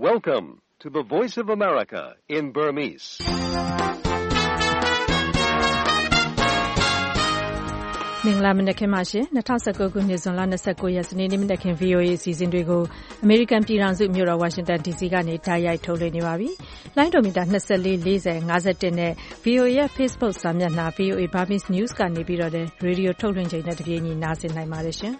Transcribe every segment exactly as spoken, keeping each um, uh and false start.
Welcome to the Voice of America in Burmese. Mingla Minake Mashi, Natasako Gunizon Sako Yasini Minakin V O A season Rigo, American Piranzu Mura Washington D C Gani Taya Tole Niwabi, Landomita Nasali Liza, Ngazatene, V O A Facebook Samyana, V O A Burmese News Gani Birode, Radio Tolen Jane at Gini Nasin Naimarishan.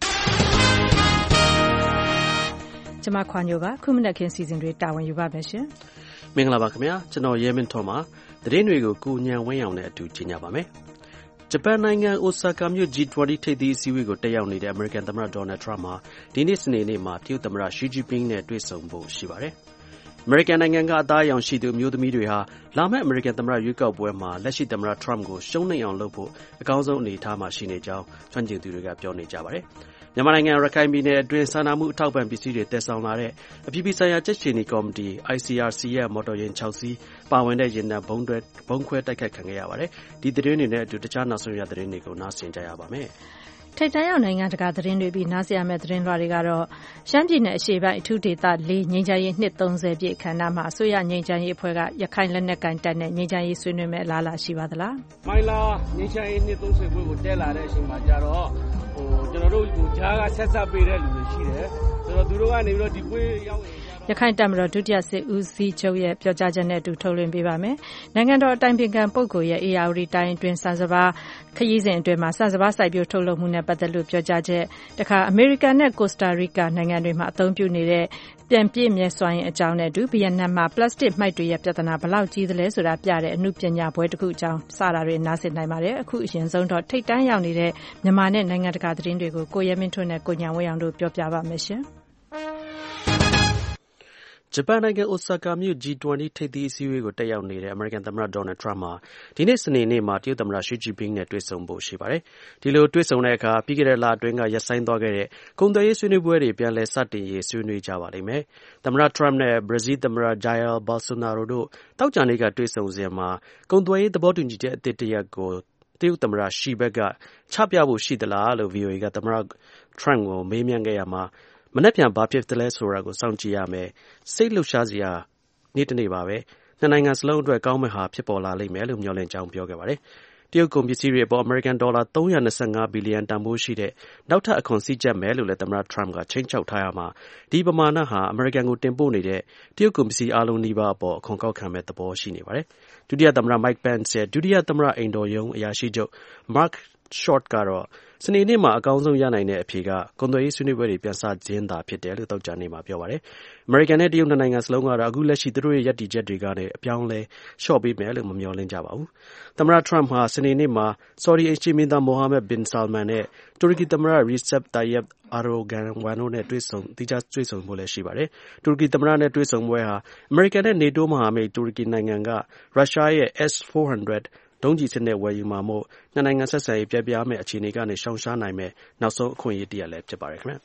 Jama Kwanyoga, Kuminakin season rate down you babeshin. Mingla Bakamia, Chano Yemen Toma, the Renrigo Kunya way on it to Chinyabame. Japan Nanga Osaka Mu G twenty take the Siwi go Tayani, the American Tamara Donald Trump, Dinis Nima, Tiu Tamara, Xi Jinping, net Twisombo, Shibare. American Nanga die on Shidu Mu the Media, Lama American Tamara Yuka Buema, Leshi Tamara Trump go, Shoni on Lopo, a council ni Tama Shinejao, Chanji to the Gap Johnny Jabare. Yamananga Rakaimine, Dwayne Sanamu, Tauban B C, Tessalare, a P B Saya Chechini Comedy, I C R C, Motor in Chelsea, Pawende in a Bondred, Bonquet, Takangayaware, did the Rene to the Chana Soya the Renico Nasin Jayabame. Tayang at Catherine will be Nasia Metrin Rarigaro, Shanjina Shiba, two data, Lee, Ninja, Nitonze, Kanama, Soya, Ninja, Puega, Yakain Nekan, Ninja, Sunume, Lala, Shivadala. My la, Ninja, Nitonze, will tell us in Majaro. Jaga sets up a little Yakai Damro Dudia se Uzi Joye, Piojanet to Tolin Bibame, Nangando time began Pogo, ye Auri dying twin Sazava, Kayiz and Dema Sazava, Sabio Tolo Muna, but the loop Jojaje, the American, Costa Rica, Nangandri Maton Punire, Pimpim, Yeswine, a Jown, Dubi and Nama, plastic might do Yapatana, Palau, Gizles, or Apiare, Nupiana, Poetuja, Sarah, Nasin Naimare, Cushion, Zone, take down Yanide, Namane, Nangata Catherine, Goyamintone, Goyawayandu, Piopia mission. Japan Nanga Osaka Mu G twenty take the Siwi go Tayani, the American Tamara Donald Trump, Dinis name Matthew Tamara Xi Jinping net Twisombo Shibare, Tilo Twisoneka, Pigala Dwinga Yasain Dogere, Kunda Yesunibueri, Pianle Sati, Yesuni Javalime, Tamara Trump ne, Brazil Tamara Jail, Bolsonaro, Taujanica Twisozema, Kundway the Botunji Titiago, Tiu Tamara Shibega, Chapiabu Shidala, Lovio, Tamara Trango, Mamiangayama. Manapian Bapif the less Horago Sanchiame, Saint Luchazia, Nitanibabe, Nanangas loan to a Gaumaha, Pipola, Melum Yolan Jam Piogavare, Dio Compusiri about American dollar, Toyan Sanga billion Tambushide, Nauta a consiga melu let them Trump change out Tayama, Dibamanaha, American Utembunide, Dio Compsi Alu Niba, Conco Cam at the Boshini, Judia Damra Mike Pence said, Judia Damra Indo Young Yashijo, Mark Short Garo. Sinima, a council yana in a piga, Condo is universally Piazza Zenda, Piedel, Janima Piovare. American Eddie Nangas Longa, Agula Shidru Yati Jedrigane, Pianle, Shobi Mel, Mamiolan Java. Tamara Trump has Sinima, sorry, Himida Mohammed bin Salman, Turkey Tamara, Recep Tayyip, Arogan, Wanone Twison, Tija Twison Mole Shibare, Turkey Tamara Twison Wea, American and Nado Mohammed, Turkey Nanganga, Russia S four hundred. Don't you send where you mammo, Nananga say, Jabiame, a Chinigan, Shanshan, me, now so queen dear left to Barrackman.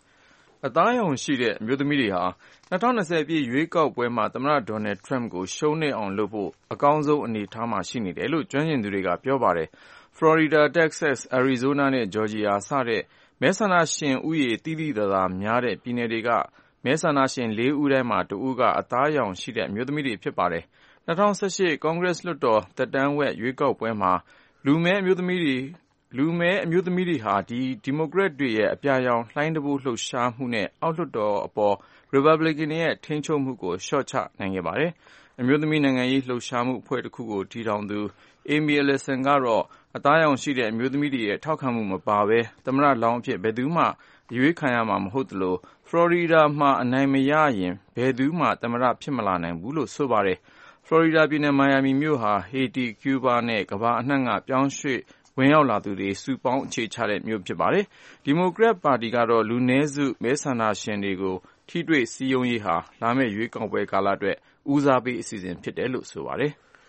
A dion sheet, Mutumidia, Natana said, you go where Matamara Donald Trump go, Shone on Lobo, a gonzo and the Tamashini, they look joining the Riga Piobare, Florida, Texas, Arizona, Georgia, Sare, Messanashin, Uye, Tili, the Miare, Pinediga, Messanashin, Le Urema, to Uga, a dion sheet at Mutumidi Pipare. Natan Sashi, Congress Luto, the Danwet, Yuko Wema, Lume Mutamidi, Lume Mutamidi Hardy, Democrat Due, Piayon, Lindabu Lu Sham Hune, Outdoor, Apo, Republican, Tincho Mugo, Shotcha, Nangabare, and Mutamina Lu Shamu, Puerto Kugo, Tidandu, Amy Alessangaro, a dion sheet at Mutamidi, Takamu Bawe, Tamara Long Pit Beduma, Yuikayama Hotlo, Florida Ma Naimayayin, Beduma, Tamara Pimalan, and Bulu Sobare. Florida Bina Miami Muha, Haiti, Cuba, Nekaba, Nanga, Pianshui, Wayala to the Supon Chichalet Mubjabare, Democrat Party Garo, Lunezu, Mesana Shendigo, Tidwe, Sion Yiha, Lame Yukonwe Galadre, Uzabi season Pitelu Suare.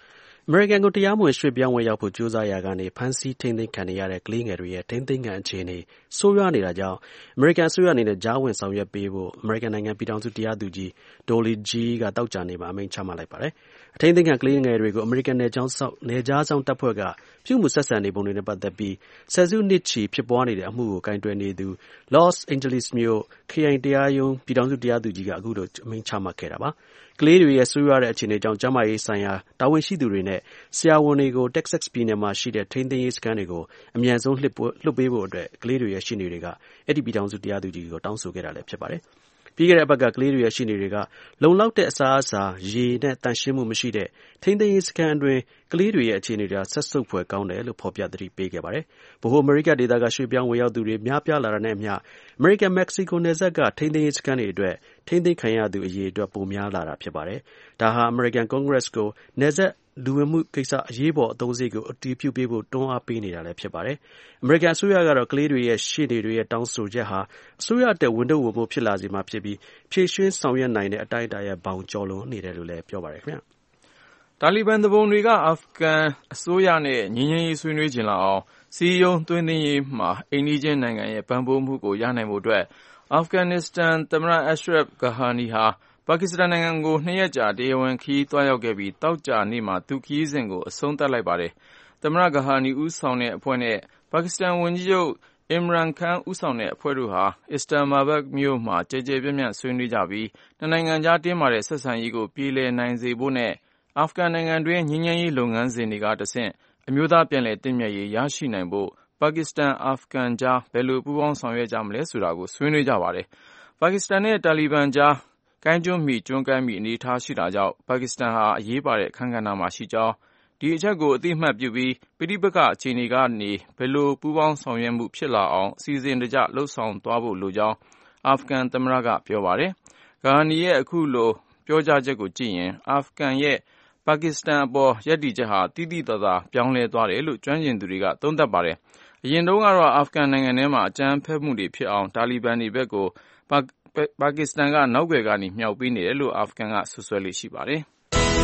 အမေရိကန်ကိုတရားမဝင်ရွှေ့ပြောင်းဝင်ရောက်ဖို့ကြိုးစားရာကနေဖမ်းဆီးထိန်းသိမ်းခံနေရတဲ့ကလေးငယ်တွေရဲ့ထိန်းသိမ်းခံအခြေအနေဆိုးရွားနေတာကြောင့်အမေရိကန်အစိုးရအနေနဲ့ကြားဝင်ဆောင်ရွက်ပေးဖို့အမေရိကန်နိုင်ငံပြည်ထောင်စုတရားသူကြီး Dolly Gee ကတောက်ကြနေမှာအမိန့်ချမှတ်လိုက်ပါတယ်။အထိန်းသိမ်းခံကလေးငယ်တွေကိုအမေရိကန်နယ်ခြားစောင့်နယ်ခြားစောင့်တပ်ဖွဲ့ကပြုမှုဆက်ဆံနေပုံတွေနဲ့ပတ်သက်ပြီးဆယ်စုနှစ်ချီဖြစ်ပွားနေတဲ့အမှုကိုကင်တွယ်နေသူ Los Angeles မြို့ခရိုင်တရားရုံးပြည်ထောင်စုတရားသူကြီးကအခုလိုအမိန့်ချမှတ်ခဲ့တာပါ။ကလေးတွေရဲ့ဆိုးရွားတဲ့အခြေအနေကြောင့်ကျန်းမာရေးဆိုင်ရာတာဝန်ရှိသူတွေနဲ့ဆရာဝန်တွေကို Texas ပြည်နယ်မှာရှိတဲ့ထိန်းသိမ်းရေးစခန်းတွေကိုအမြန်ဆုံးလွှတ်ပေးဖို့အတွက်ကလေးတွေရဲ့ရှေ့နေတွေကအဲ့ဒီပြည်ထောင်စုတရားသူကြီးကိုတောင်းဆိုခဲ့တာလည်းဖြစ်ပါတယ်။ပြီးခဲ့တဲ့အပတ်ကကလေးတွေရဲ့ရှေ့နေတွေကလုံလောက်တဲ့အစားအစာရေနဲ့တန်ရှင်းမှုမရှိတဲ့ထိန်းသိမ်းရေးစခန်းအတွင်းကလေးတွေရဲ့အခြေအနေတွေဆက်ဆုပ်ဖွယ်ကောင်းတယ်လို့ဖော်ပြသတိပေးခဲ့ပါတယ်။ဗဟိုအမေရိကဒေသကရွှေ့ပြောင်းဝင်ရောက်သူတွေများပြားလာတာနဲ့အမျှအမေရိကန်မက္ကဆီကိုနယ်စပ်ကထိန်းသိမ်းရေးစခန်းတွေအတွက်ထိန်းသိမ်းခံရသူအရေအတွက်ပိုများလာတာဖြစ်ပါတယ်။ဒါဟာအမေရိကန်ကွန်ဂရက်ကိုနယ်စပ်လူဝင်မှုကိစ္စအရေးပေါ်အသုံးစရိတ်ကိုအတည်ပြုပေးဖို့တွန်းအားပေးနေတာလည်းဖြစ်ပါတယ်။အမေရိကန်အစိုးရကတော့ကလေးတွေရဲ့ရှေ့နေတွေရဲ့တောင်းဆိုချက်ဟာအစိုးရတဲ့ဝန်ထုတ်ဝန်ပိုးဖြစ်လာစေမှာဖြစ်ပြီးဖြည့်ရှင်းဆောင်ရွက်နိုင်တဲ့အတိုင်းအတာရဲ့ဘောင်ကျော်လွန်နေတယ်လို့လည်းပြောပါတယ်ခင်ဗျ။တာလီဘန်သူပုန်တွေကအာဖဂန်အစိုးရနဲ့ငြိမ်းချမ်းရေးဆွေးနွေးချင်လာအောင်စီယုံသွင်းသိမ်းရေးမှာအိမ်နီးချင်းနိုင်ငံရဲ့ပံ့ပိုးမှုကိုရနိုင်ဖို့အတွက်အာဖဂန်နစ္စတန်သမ္မတအရှရပ်ဂဟာနီဟာပါကစ္စတန်နိုင်ငံကိုနှစ်ရက်ကြာတရားဝင်ခရီးသွားရောက်ခဲ့ပြီးတောက်ကြနေ့မှာသူခရီးစဉ်ကိုအဆုံးသတ်လိုက်ပါတယ်။သမ္မတဂဟာနီဦးဆောင်တဲ့အဖွဲ့နဲ့ပါကစ္စတန်ဝန်ကြီးချုပ်အင်မရန်ခန်းဦးဆောင်တဲ့အဖွဲ့တို့ဟာအစ္စလာမ်မာဘတ်မြို့မှာကြဲကြဲပြန့်ပြန့်ဆွေးနွေးကြပြီးနှစ်နိုင်ငံကြားတင်းမာတဲ့ဆက်ဆံရေးကိုပြေလည်နိုင်စေဖို့နဲ့အာဖဂန်နိုင်ငံတွင်းငြိမ်းချမ်းရေးလုပ်ငန်းစဉ်တွေကတဆင့်အမျိုးသားပြန်လည်တည်မြဲရေးရရှိနိုင်ဖို့ပါကစ္စတန်အာဖဂန်ကြားဘယ်လိုပူးပေါင်းဆောင်ရွက်ကြမလဲဆိုတာကိုဆွေးနွေးကြပါတယ်။ပါကစ္စတန်နဲ့တာလီဘန်ကြားကိုင်းကျွန်းမီကျွန်းကိုင်းမီအနေထားရှိတာကြောင့်ပါကစ္စတန်ဟာအရေးပါတဲ့အခန်းကဏ္ဍမှာရှိကြောင်းဒီအချက်ကိုအသိအမှတ်ပြုပြီးပဋိပက္ခအခြေအနေကနေဘယ်လိုပူးပေါင်းဆောင်ရွက်မှုဖြစ်လာအောင်အစီအစဉ်တကျလှုပ်ဆောင်သွားဖို့လိုကြောင်းအာဖဂန်သမ္မတကပြောပါတယ်။ဂါနီရဲ့အခုလိုပြောကြားချက်ကိုကြည့်ရင်အာဖဂန်ရဲ့ပါကစ္စတန်အပေါ်ရပ်တည်ချက်ဟာတိတိကျကျပြောင်းလဲသွားတယ်လို့ကျွမ်းကျင်သူတွေကသုံးသပ်ပါတယ်။အရင်တုန်းကတော့အာဖဂန်နိုင်ငံထဲမှာအကြမ်းဖက်မှုတွေဖြစ်အောင်တာလီဘန်တွေဘက်ကိုပါကစ္စတန်ကနောက်ွယ်ကနေမြှောက်ပေးနေတယ်လို့အာဖဂန်ကဆွဆွဲလေ့ရှိပါတယ်။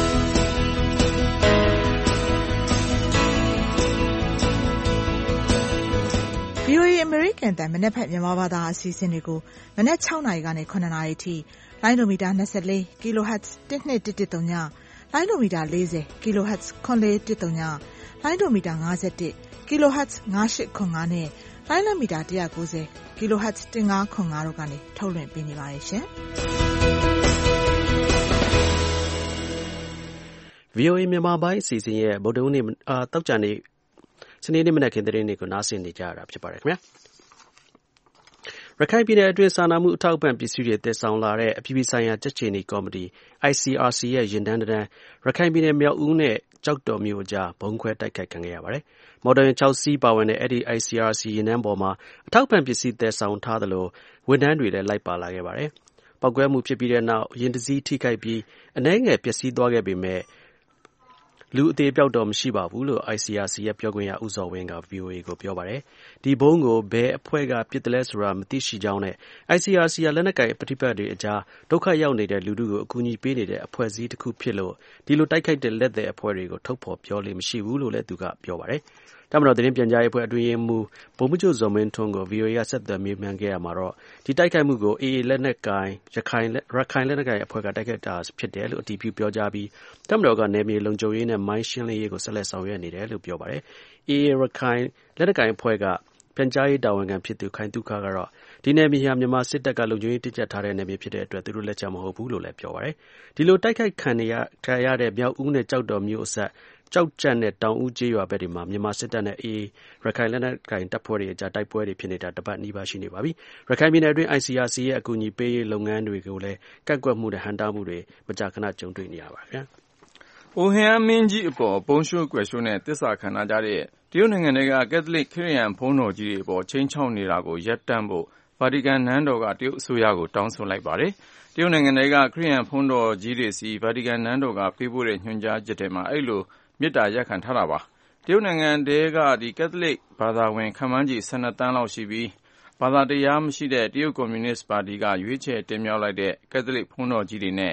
ဗွီအိုအေ American တန်မနက်ဖြန်မြန်မာဘာသာအစီအစဉ်တွေကိုမနက်၆နာရီကနေ၇နာရီအထိလိုင်းဒိုမီတာ၂၄ kilohertz တစ်နှစ်တစ်တစ်သုံးညလိုင်းဒိုမီတာ၄၀ kilohertz ခွန်လေးတစ်သုံးညလိုင်းဒိုမီတာ၅၁ kilohertz ၅၈ခွန်၅နဲ့လိုင်းလမီတာ၁၉၀ kilohertz ၁၅ခွန်၅တို့ကနေထုတ်လွှင့်ပေးနေပါတယ်ရှင်။ဗွီအိုအေ မြန်မာပိုင်းအစီအစဉ်ရဲ့ဗုဒ္ဓဟူးနေ့အာတောက်ကြနေ့စနေနေ့မနက်ခင်းသတင်းတွေကိုနားဆင်နေကြရတာဖြစ်ပါတယ်ခင်ဗျာရခိုင်ပြည်နယ်အတွင်းစာနာမှုအထောက်အပံ့ပစ္စည်းတွေတည်ဆောင်လာတဲ့အပြည်ပြည်ဆိုင်ရာကြက်ခြေနီကော်မတီ I C R C ရဲ့ရင်တန်းတန်းရခိုင်ပြည်နယ်မြောက်ဦးနဲ့ကျောက်တော်မြို့အကြားဘုံခွဲတိုက်ခိုက်ခံခဲ့ရပါတယ်။မော်တော်ယာဉ်၆စီးပါဝင်တဲ့အဲ့ဒီ I C R C ရင်တန်းပေါ်မှာအထောက်အပံ့ပစ္စည်းတည်ဆောင်ထားသလိုဝန်ထမ်းတွေလည်းလိုက်ပါလာခဲ့ပါတယ်။ပောက်ကွဲမှုဖြစ်ပြီးတဲ့နောက်ယာဉ်တစ်စီးထိခိုက်ပြီးအနည်းငယ်ပျက်စီးသွားခဲ့ပေမဲ့လူအသေးအပျောက်တော့မရှိပါဘူးလို့ I C R C ရဲ့ပြောခွင့်ရဦးဇော်ဝင်းက ဗွီအိုအေကိုပြောပါတယ်။ဒီဘုံကိုဘယ်အဖွဲ့ကပစ်တယ်လဲဆိုတာမသိရှိကြောင်းနဲ့ I C R C ကလက်နက်ကိုင်ပဋိပက္ခတွေအကြားဒုက္ခရောက်နေတဲ့လူထုကိုအကူအညီပေးနေတဲ့အဖွဲ့အစည်းတစ်ခုဖြစ်လို့ဒီလိုတိုက်ခိုက်တဲ့လက်သည်အဖွဲ့တွေကိုထုတ်ဖော်ပြောလို့မရှိဘူးလို့လည်းသူကပြောပါတယ်။တပ်မတော်သတင်းပြန်ကြားရေးအဖွဲ့အတွင်းရေးမှူးဗိုလ်မှူးချုပ်ဇော်မင်းထွန်းကို ဗွီအိုအေကဆက်သွယ်မေးမြန်းခဲ့ရမှာတော့ဒီတိုက်ခိုက်မှုကို A A လက်နက်ကိုင်ရခိုင်ရခိုင်လက်နက်ကိုင်အဖွဲ့ကတိုက်ခိုက်တာဖြစ်တယ်လို့အတည်ပြုပြောကြားပြီးတပ်မတော်ကနယ်မြေလုံခြုံရေးနဲ့မိုင်းရှင်းလင်းရေးကိုဆက်လက်ဆောင်ရွက်နေတယ်လို့ပြောပါတယ်။ A A ရခိုင်လက်နက်ကိုင်အဖွဲ့ကပြန်ကြားရေးတာဝန်ခံဖြစ်သူခိုင်တုခကတော့ဒီနယ်မြေဟာမြန်မာစစ်တပ်ကလုံခြုံရေးတင်းကျပ်ထားတဲ့နယ်မြေဖြစ်တဲ့အတွက်သူတို့လက်ချက်မဟုတ်ဘူးလို့လည်းပြောပါတယ်။ဒီလိုတိုက်ခိုက်ခံရခံရတဲ့မြောက်ဦးနဲ့ကျောက်တော်မြို့အစပ်ကြောက်ကြက်နဲ့တောင်ဦးကျေးရွာဘက်တွေမှာမြန်မာစစ်တပ်နဲ့ A A ရခိုင်လက်နက်ကိုင်တပ်ဖွဲ့တွေအကြားတိုက်ပွဲတွေဖြစ်နေတာတပတ်နီးပါးရှိနေပါပြီ။ရခိုင်ပြည်နယ်အတွင်း I C R C ရဲ့အကူအညီပေးရေးလုပ်ငန်းတွေကိုလည်းကန့်ကွက်မှုနဲ့ဟန့်တားမှုတွေမကြာခဏကြုံတွေ့နေရပါဗျာ။အိုဟန်မင်းကြီးအပေါ်ပုံရှိုးကွယ်ရှိုးနဲ့တစ္ဆာခံထားကြတဲ့တရုတ်နိုင်ငံတွေကကက်သလစ်ခရစ်ယာန်ဘုန်းတော်ကြီးတွေအပေါ်ချိန်ချောက်နေတာကိုရပ်တန့်ဖို့ဗာတီကန်နန်းတော်ကတရုတ်အစိုးရကိုတောင်းဆိုလိုက်ပါတယ်။တရုတ်နိုင်ငံတွေကခရစ်ယာန်ဘုန်းတော်ကြီးတွေစီဗာတီကန်နန်းတော်ကပေးပို့တဲ့ညွှန်ကြားချက်ထဲမှာအဲ့လိုမေတ္တာရပ်ခံထားတာပါ။တရုတ်နိုင်ငံတဲကဒီကက်သလစ်ဘာသာဝင်ခန့်မှန်းခြေ၁၂တန်းလောက်ရှိပြီးဘာသာတရားမရှိတဲ့တရုတ်ကွန်မြူနစ်ပါတီကရွေးချယ်တင်မြှောက်လိုက်တဲ့ကက်သလစ်ဘုန်းတော်ကြီးတွေနဲ့ဗ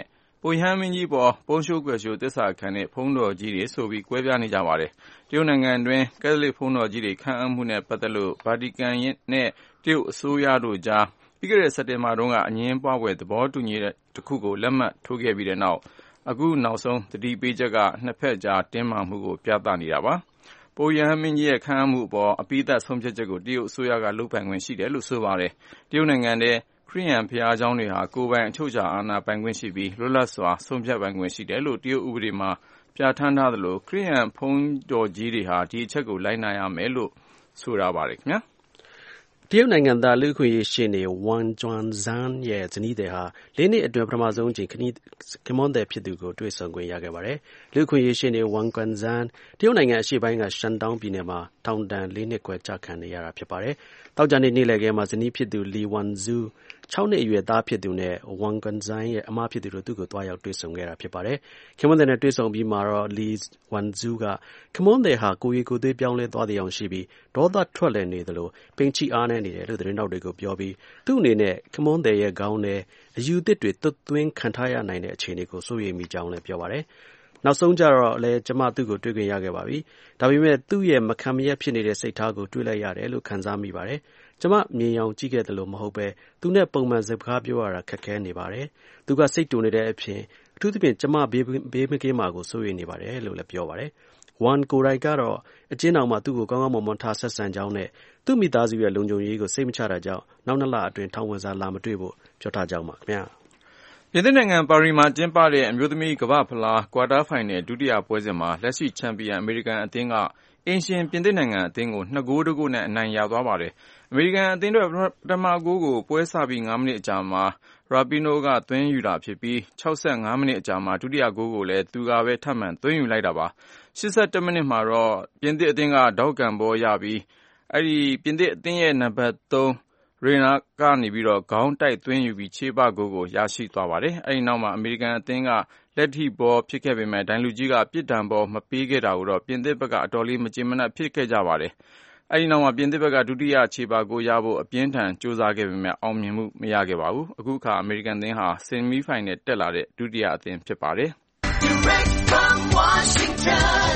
ပုပ်ရဟန်းမင်းကြီးပေါ်ပုံရှိုးကွယ်ရှိုးသစ္စာခံတဲ့ဘုန်းတော်ကြီးတွေဆိုပြီးကွဲပြားနေကြပါတယ်။တရုတ်နိုင်ငံတွင်ကက်သလစ်ဘုန်းတော်ကြီးတွေခန့်အပ်မှုနဲ့ပတ်သက်လို့ဗာတီကန်နဲ့တရုတ်အစိုးရတို့ကြားပြီးခဲ့တဲ့စက်တင်ဘာတုန်းကအငြင်းပွားဖွယ်သဘောတူညီတဲ့တစ်ခုကိုလက်မှတ်ထိုးခဲ့ပြီးတဲ့နောက်အခုနောက်ဆုံးသတိပေးချက်ကနှစ်ဖက်ကြားတင်းမာမှုကိုပြသနေတာပါ။ပုပ်ရဟန်းမင်းကြီးရဲ့ခန့်အပ်မှုအပေါ်အပိသက်ဆုံးဖြတ်ချက်ကိုတရုတ်အစိုးရကလုပ်ပိုင်ခွင့်ရှိတယ်လို့ဆိုပါတယ်။တရုတ်နိုင်ငံတဲ့ခရစ်ယာန်ဘုရားကျောင်းတွေဟာကိုယ်ပိုင်အချုပ်အခြာအာဏာပိုင်ခွင့်ရှိပြီးလွတ်လပ်စွာဆုံးဖြတ်ပိုင်ခွင့်ရှိတယ်လို့တရုတ်ဥပဒေမှာပြဋ္ဌာန်းထားသလိုခရစ်ယာန်ဘုန်းတော်ကြီးတွေဟာဒီအချက်ကိုလိုက်နာရမယ်လို့ဆိုထားပါတယ်ခင်ဗျာတရုတ်နိုင်ငံသားလူ့အခွင့်အရေးရှေ့နေဝမ်ဂျွမ်ဇန်ရဲ့ဇနီးသည်ဟာလေးနှစ်အတွင်းပထမဆုံးအကြိမ်ခင်မွန်းသည်ဖြစ်သူကိုတွေ့ဆုံခွင့်ရခဲ့ပါတယ်။လူ့အခွင့်အရေးရှေ့နေဝမ်ကွမ်ဇန်တရုတ်နိုင်ငံအရှေ့ပိုင်းကရှန်တောင်းပြည်နယ်မှာထောင်ဒဏ်လေးနှစ်ခွဲကျခံနေရတာဖြစ်ပါတယ်။သောကြာနေ့နေ့လယ်ခင်းမှာဇနီးဖြစ်သူလီဝမ်ဇူ၆နှစ်အရွယ်သားဖြစ်သူနဲ့ဝမ်ကွမ်ဇန်ရဲ့အမဖြစ်သူတို့သူ့ကိုသွားရောက်တွေ့ဆုံခဲ့တာဖြစ်ပါတယ်။ခင်မွန်းသည်နဲ့တွေ့ဆုံပြီးမှာတော့လီဝမ်ဇူကခင်မွန်းသည်ဟာကိုယ်ရည်ကိုယ်သွေးပြောင်းလဲသွားတဲ့အောင်ရှိပြီးဒေါသထွက်လည်နေသလိုပိန်ချိအားနေနေတယ်လို့သတင်းတောက်တွေကိုပြောပြီးသူ့အနေနဲ့ခင်မွန်းသည်ရဲ့ခေါင်းထဲအယူသစ်တွေသွတ်သွင်းခံထားရနိုင်တဲ့အခြေအနေကိုစိုးရိမ်မိကြောင်းလည်းပြောပါတယ်။နောက်ဆုံးကြတော့လည်းကျမသူ့ကိုတွေ့ခွင့်ရခဲ့ပါပြီ။ဒါပေမဲ့သူ့ရဲ့မခံမရပ်ဖြစ်နေတဲ့စိတ်ထားကိုတွေ့လိုက်ရတယ်လို့ခံစားမိပါတယ်။ကျမမြင်အောင်ကြည့်ခဲ့တယ်လို့မဟုတ်ပဲသူနဲ့ပုံမှန်စကားပြောရတာခက်ခဲနေပါတယ်။သူကစိတ်တူနေတဲ့အပြင်အထူးသဖြင့်ကျမဘေးဘေးမကင်းမှာကိုစိုးရိမ်နေပါတယ်လို့လည်းပြောပါတယ်။ဝမ်ကိုရိုက်ကတော့အကျဉ်းအောင်မှာသူ့ကိုကောင်းကောင်းမွန်မွန်ထားဆက်ဆံကြောင်းနဲ့သူ့မိသားစုရဲ့လုံခြုံရေးကိုစိတ်မချတာကြောင့်နောက်နှစ်လအတွင်းထောင်ဝင်စာလာမတွေ့ဖို့ပြောထားကြောင်းပါခင်ဗျာ။ပြင်သစ်နိုင်ငံပါရီမှာကျင်းပတဲ့အမျိုးသမီးကမ္ဘာ့ဖလားကွာတာဖိုင်နယ်ဒုတိယပွဲစဉ်မှာလက်ရှိချန်ပီယံအမေရိကန်အသင်းကအိမ်ရှင်ပြင်သစ်နိုင်ငံအသင်းကိုနှစ်ဂိုးတစ်ဂိုးနဲ့အနိုင်ရသွားပါတယ်။အမေရိကန်အသင်းတို့ပထမဂိုးကိုပွဲစပြီး၅မိနစ်အကြာမှာရာပီနိုကသွင်းယူတာဖြစ်ပြီး၆၅မိနစ်အကြာမှာဒုတိယဂိုးကိုလည်းသူကပဲထပ်မံသွင်းယူလိုက်တာပါ။၈၁မိနစ်မှာတော့ပြင်သစ်အသင်းကဒေါက်ကန်ဘောရပြီးအဲဒီပြင်သစ်အသင်းရဲ့နံပါတ်၃ရေနာကနေပြီးတော့ခေါင်းတိုက်သွင်းယူပြီးခြေပဂိုးကိုရရှိသွားပါတယ်။အဲဒီနောက်မှာအမေရိကန်အသင်းကလက်ထိဘောဖြစ်ခဲ့ပေမဲ့ဒိုင်လူကြီးကပြစ်ဒဏ်ဘောမပေးခဲ့တာကိုတော့ပြင်သစ်ဘက်ကအတော်လေးမကျေမနပ်ဖြစ်ခဲ့ကြပါတယ်။အဲဒီနောက်မှာပြင်သစ်ဘက်ကဒုတိယခြေပဂိုးရဖို့အပြင်းထန်ကြိုးစားခဲ့ပေမဲ့အောင်မြင်မှုမရခဲ့ပါဘူး။အခုအခါအမေရိကန်အသင်းဟာဆီမီဖိုင်နယ်တက်လာတဲ့ဒုတိယအသင်းဖြစ်ပါတယ်။ Direct from Washington,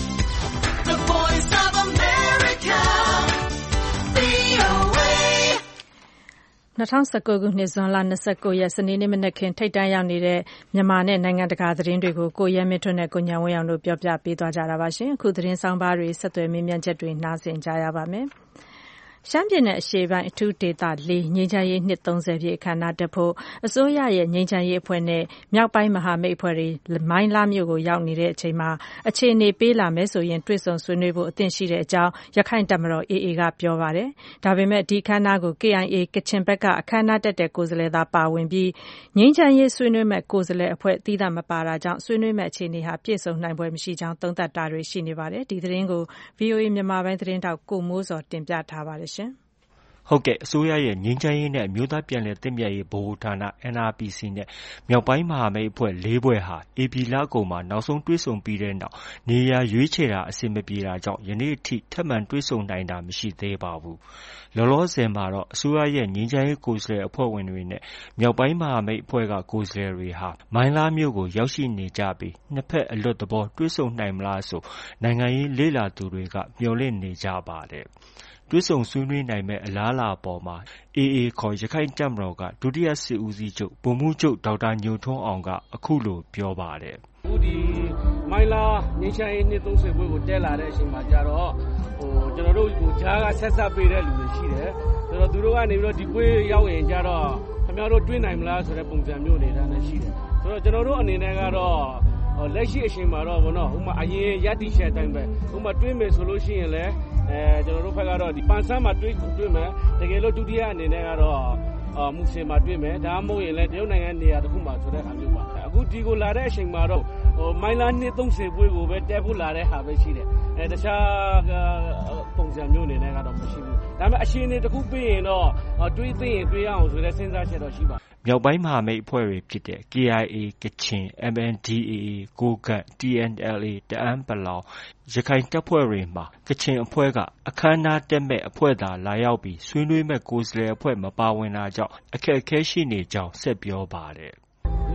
the Voice of America, ၂၀၁၉ခုနှစ်ဇွန်လ၂၉ရက်စနေနေ့မနက်ခင်းထိပ်တန်းရောက်နေတဲ့မြန်မာနဲ့နိုင်ငံတကာသတင်းတွေကိုကိုရဲမင်းထွန်းနဲ့ကိုညံဝင်းအောင်တို့ပြောပြပေးသွားကြတာပါရှင်။အခုသတင်းဆောင်ပါတွေဆက်သွယ်မေးမြန်းချက်တွေနားဆင်ကြရပါမယ်။ရှမ်းပြည်နယ်အရှေ့ပိုင်းအထူးဒေသ၄ငြိမ်းချမ်းရေးနှစ်၃၀ပြည့်အခမ်းအနားတက်ဖို့အစိုးရရဲ့ငြိမ်းချမ်းရေးအဖွဲ့နဲ့မြောက်ပိုင်းမဟာမိတ်အဖွဲ့တွေမိုင်းလားမြို့ကိုရောက်နေတဲ့အချိန်မှာအခြေအနေပေးလာမယ်ဆိုရင်တွေ့ဆုံဆွေးနွေးဖို့အသင့်ရှိတဲ့အကြောင်းရခိုင်တပ်မတော် အေအေ ကပြောပါတယ်။ဒါပေမဲ့ဒီအခမ်းအနားကို ကေအိုင်အေ ကချင်ဘက်ကအခမ်းအနားတက်တဲ့ကိုယ်စားလှယ်သာပါဝင်ပြီးငြိမ်းချမ်းရေးဆွေးနွေးမဲ့ကိုယ်စားလှယ်အဖွဲ့သီးသန့်မပါတာကြောင့်ဆွေးနွေးမဲ့အခြေအနေဟာပြည့်စုံနိုင်ပွဲမရှိကြောင်းသုံးသပ်တာတွေရှိနေပါတယ်။ဒီသတင်းကို ဗွီအိုအေမြန်မာပိုင်းသတင်းထောက်ကိုမိုးစောတင်ပြထားပါတယ်ရှင်။ဟုတ်ကဲ့အစိုးရရဲ့ငြိမ်းချမ်းရေးနဲ့အမျိုးသားပြန်လည်သင့်မြတ်ရေးဗဟိုဌာန အန် အာർ ပီ စီ နဲ့မြောက်ပိုင်းမဟာမိတ်အဖွဲ့၄ဖွဲ့ဟာဧပြီလကုန်မှာနောက်ဆုံးတွေ့ဆုံပြီးတဲ့နောက်နေရာရွေးချယ်တာအဆင်မပြေတာကြောင့်ယနေ့အထိထပ်မံတွေ့ဆုံနိုင်တာမရှိသေးပါဘူး။လောလောဆယ်မှာတော့အစိုးရရဲ့ငြိမ်းချမ်းရေးကိုယ်စားလှယ်အဖွဲ့ဝင်တွေနဲ့မြောက်ပိုင်းမဟာမိတ်အဖွဲ့ကကိုယ်စားလှယ်တွေဟာမိုင်းလားမြို့ကိုရောက်ရှိနေကြပြီးနှစ်ဖက်အလွတ်သဘောတွေ့ဆုံနိုင်မလားဆိုနိုင်ငံရေးလေ့လာသူတွေကမျှော်လင့်နေကြပါတယ်။တွေ့ဆုံဆွေးနွေးနိုင်မဲ့အလားအလာအပေါ်မှာ အေအေ ခေါ်ရခိုင်တပ်မတော်ကဒုတိယစစ်ဦးစီးချုပ်ဗိုလ်မှူးချုပ်ဒေါက်တာညိုထွန်းအောင်ကအခုလိုပြောပါတယ်။အခုဒီမိုင်းလားငြိမ်းချမ်းရေးနှစ်၃၀ပွဲကိုတက်လာတဲ့အချိန်မှာကြတော့ဟိုကျွန်တော်တို့ကိုဂျားကဆက်ဆက်ပေးတဲ့လူတွေရှိတယ်။ဆိုတော့သူတို့ကနေပြီးတော့ဒီပွဲရောက်ရင်ကြတော့ခင်ဗျားတို့တွေ့နိုင်မလားဆိုတဲ့ပုံစံမျိုးနေတာလည်းရှိတယ်။ဆိုတော့ကျွန်တော်တို့အနေနဲ့ကတော့လက်ရှိအချိန်မှာတော့ဘောနော်ဟိုမှာအရင်ရက်တီရှယ်တိုင်းပဲဟိုမှာတွေးမယ်ဆိုလို့ရှိရင်လည်းအဲကျွန်တော်တို့ဘက်ကတော့ဒီပန်ဆန်းမှာတွေးတွေးမယ်တကယ်လို့ဒုတိယအနေနဲ့ကတော့အာမူဆင်မှာတွေးမယ်ဒါမှမဟုတ်ရင်လည်းတရုတ်နိုင်ငံနေရာတစ်ခုမှာဆိုတဲ့အားမျိုးပါအခုဒီကိုလာတဲ့အချိန်မှာတော့ဟိုမိုင်းလားနှစ်၃၀ပွဲကိုပဲတက်ဖို့လာတဲ့ဟာပဲရှိတယ်အဲတခြားပုံစံမျိုးအနေနဲ့ကတော့မရှိဘူးဒါပေမဲ့အရှင်နေတစ်ခုပြီးရင်တော့တွေးသိရင်တွေးရအောင်ဆိုတဲ့စဉ်းစားချက်တော့ရှိပါမြောက်ပိုင်းမဟာမိတ်အဖွဲ့တွေဖြစ်တဲ့ ကေအိုင်အေ ကချင် အမ် အန် ဒီ အေ အေ ကိုးကန့် တီ အန် အယ် အေ တအန်း(ပလောင်) ရခိုင်တပ်ဖွဲ့တွေမှာကချင်အဖွဲ့ကအခမ်းအနားတက်မဲ့အဖွဲ့သာလာရောက်ပြီးဆွေးနွေးမဲ့ကိုယ်စားလှယ်အဖွဲ့မပါဝင်တာကြောင့်အခက်အခဲရှိနေကြောင်းဆက်ပြောပါတယ်လ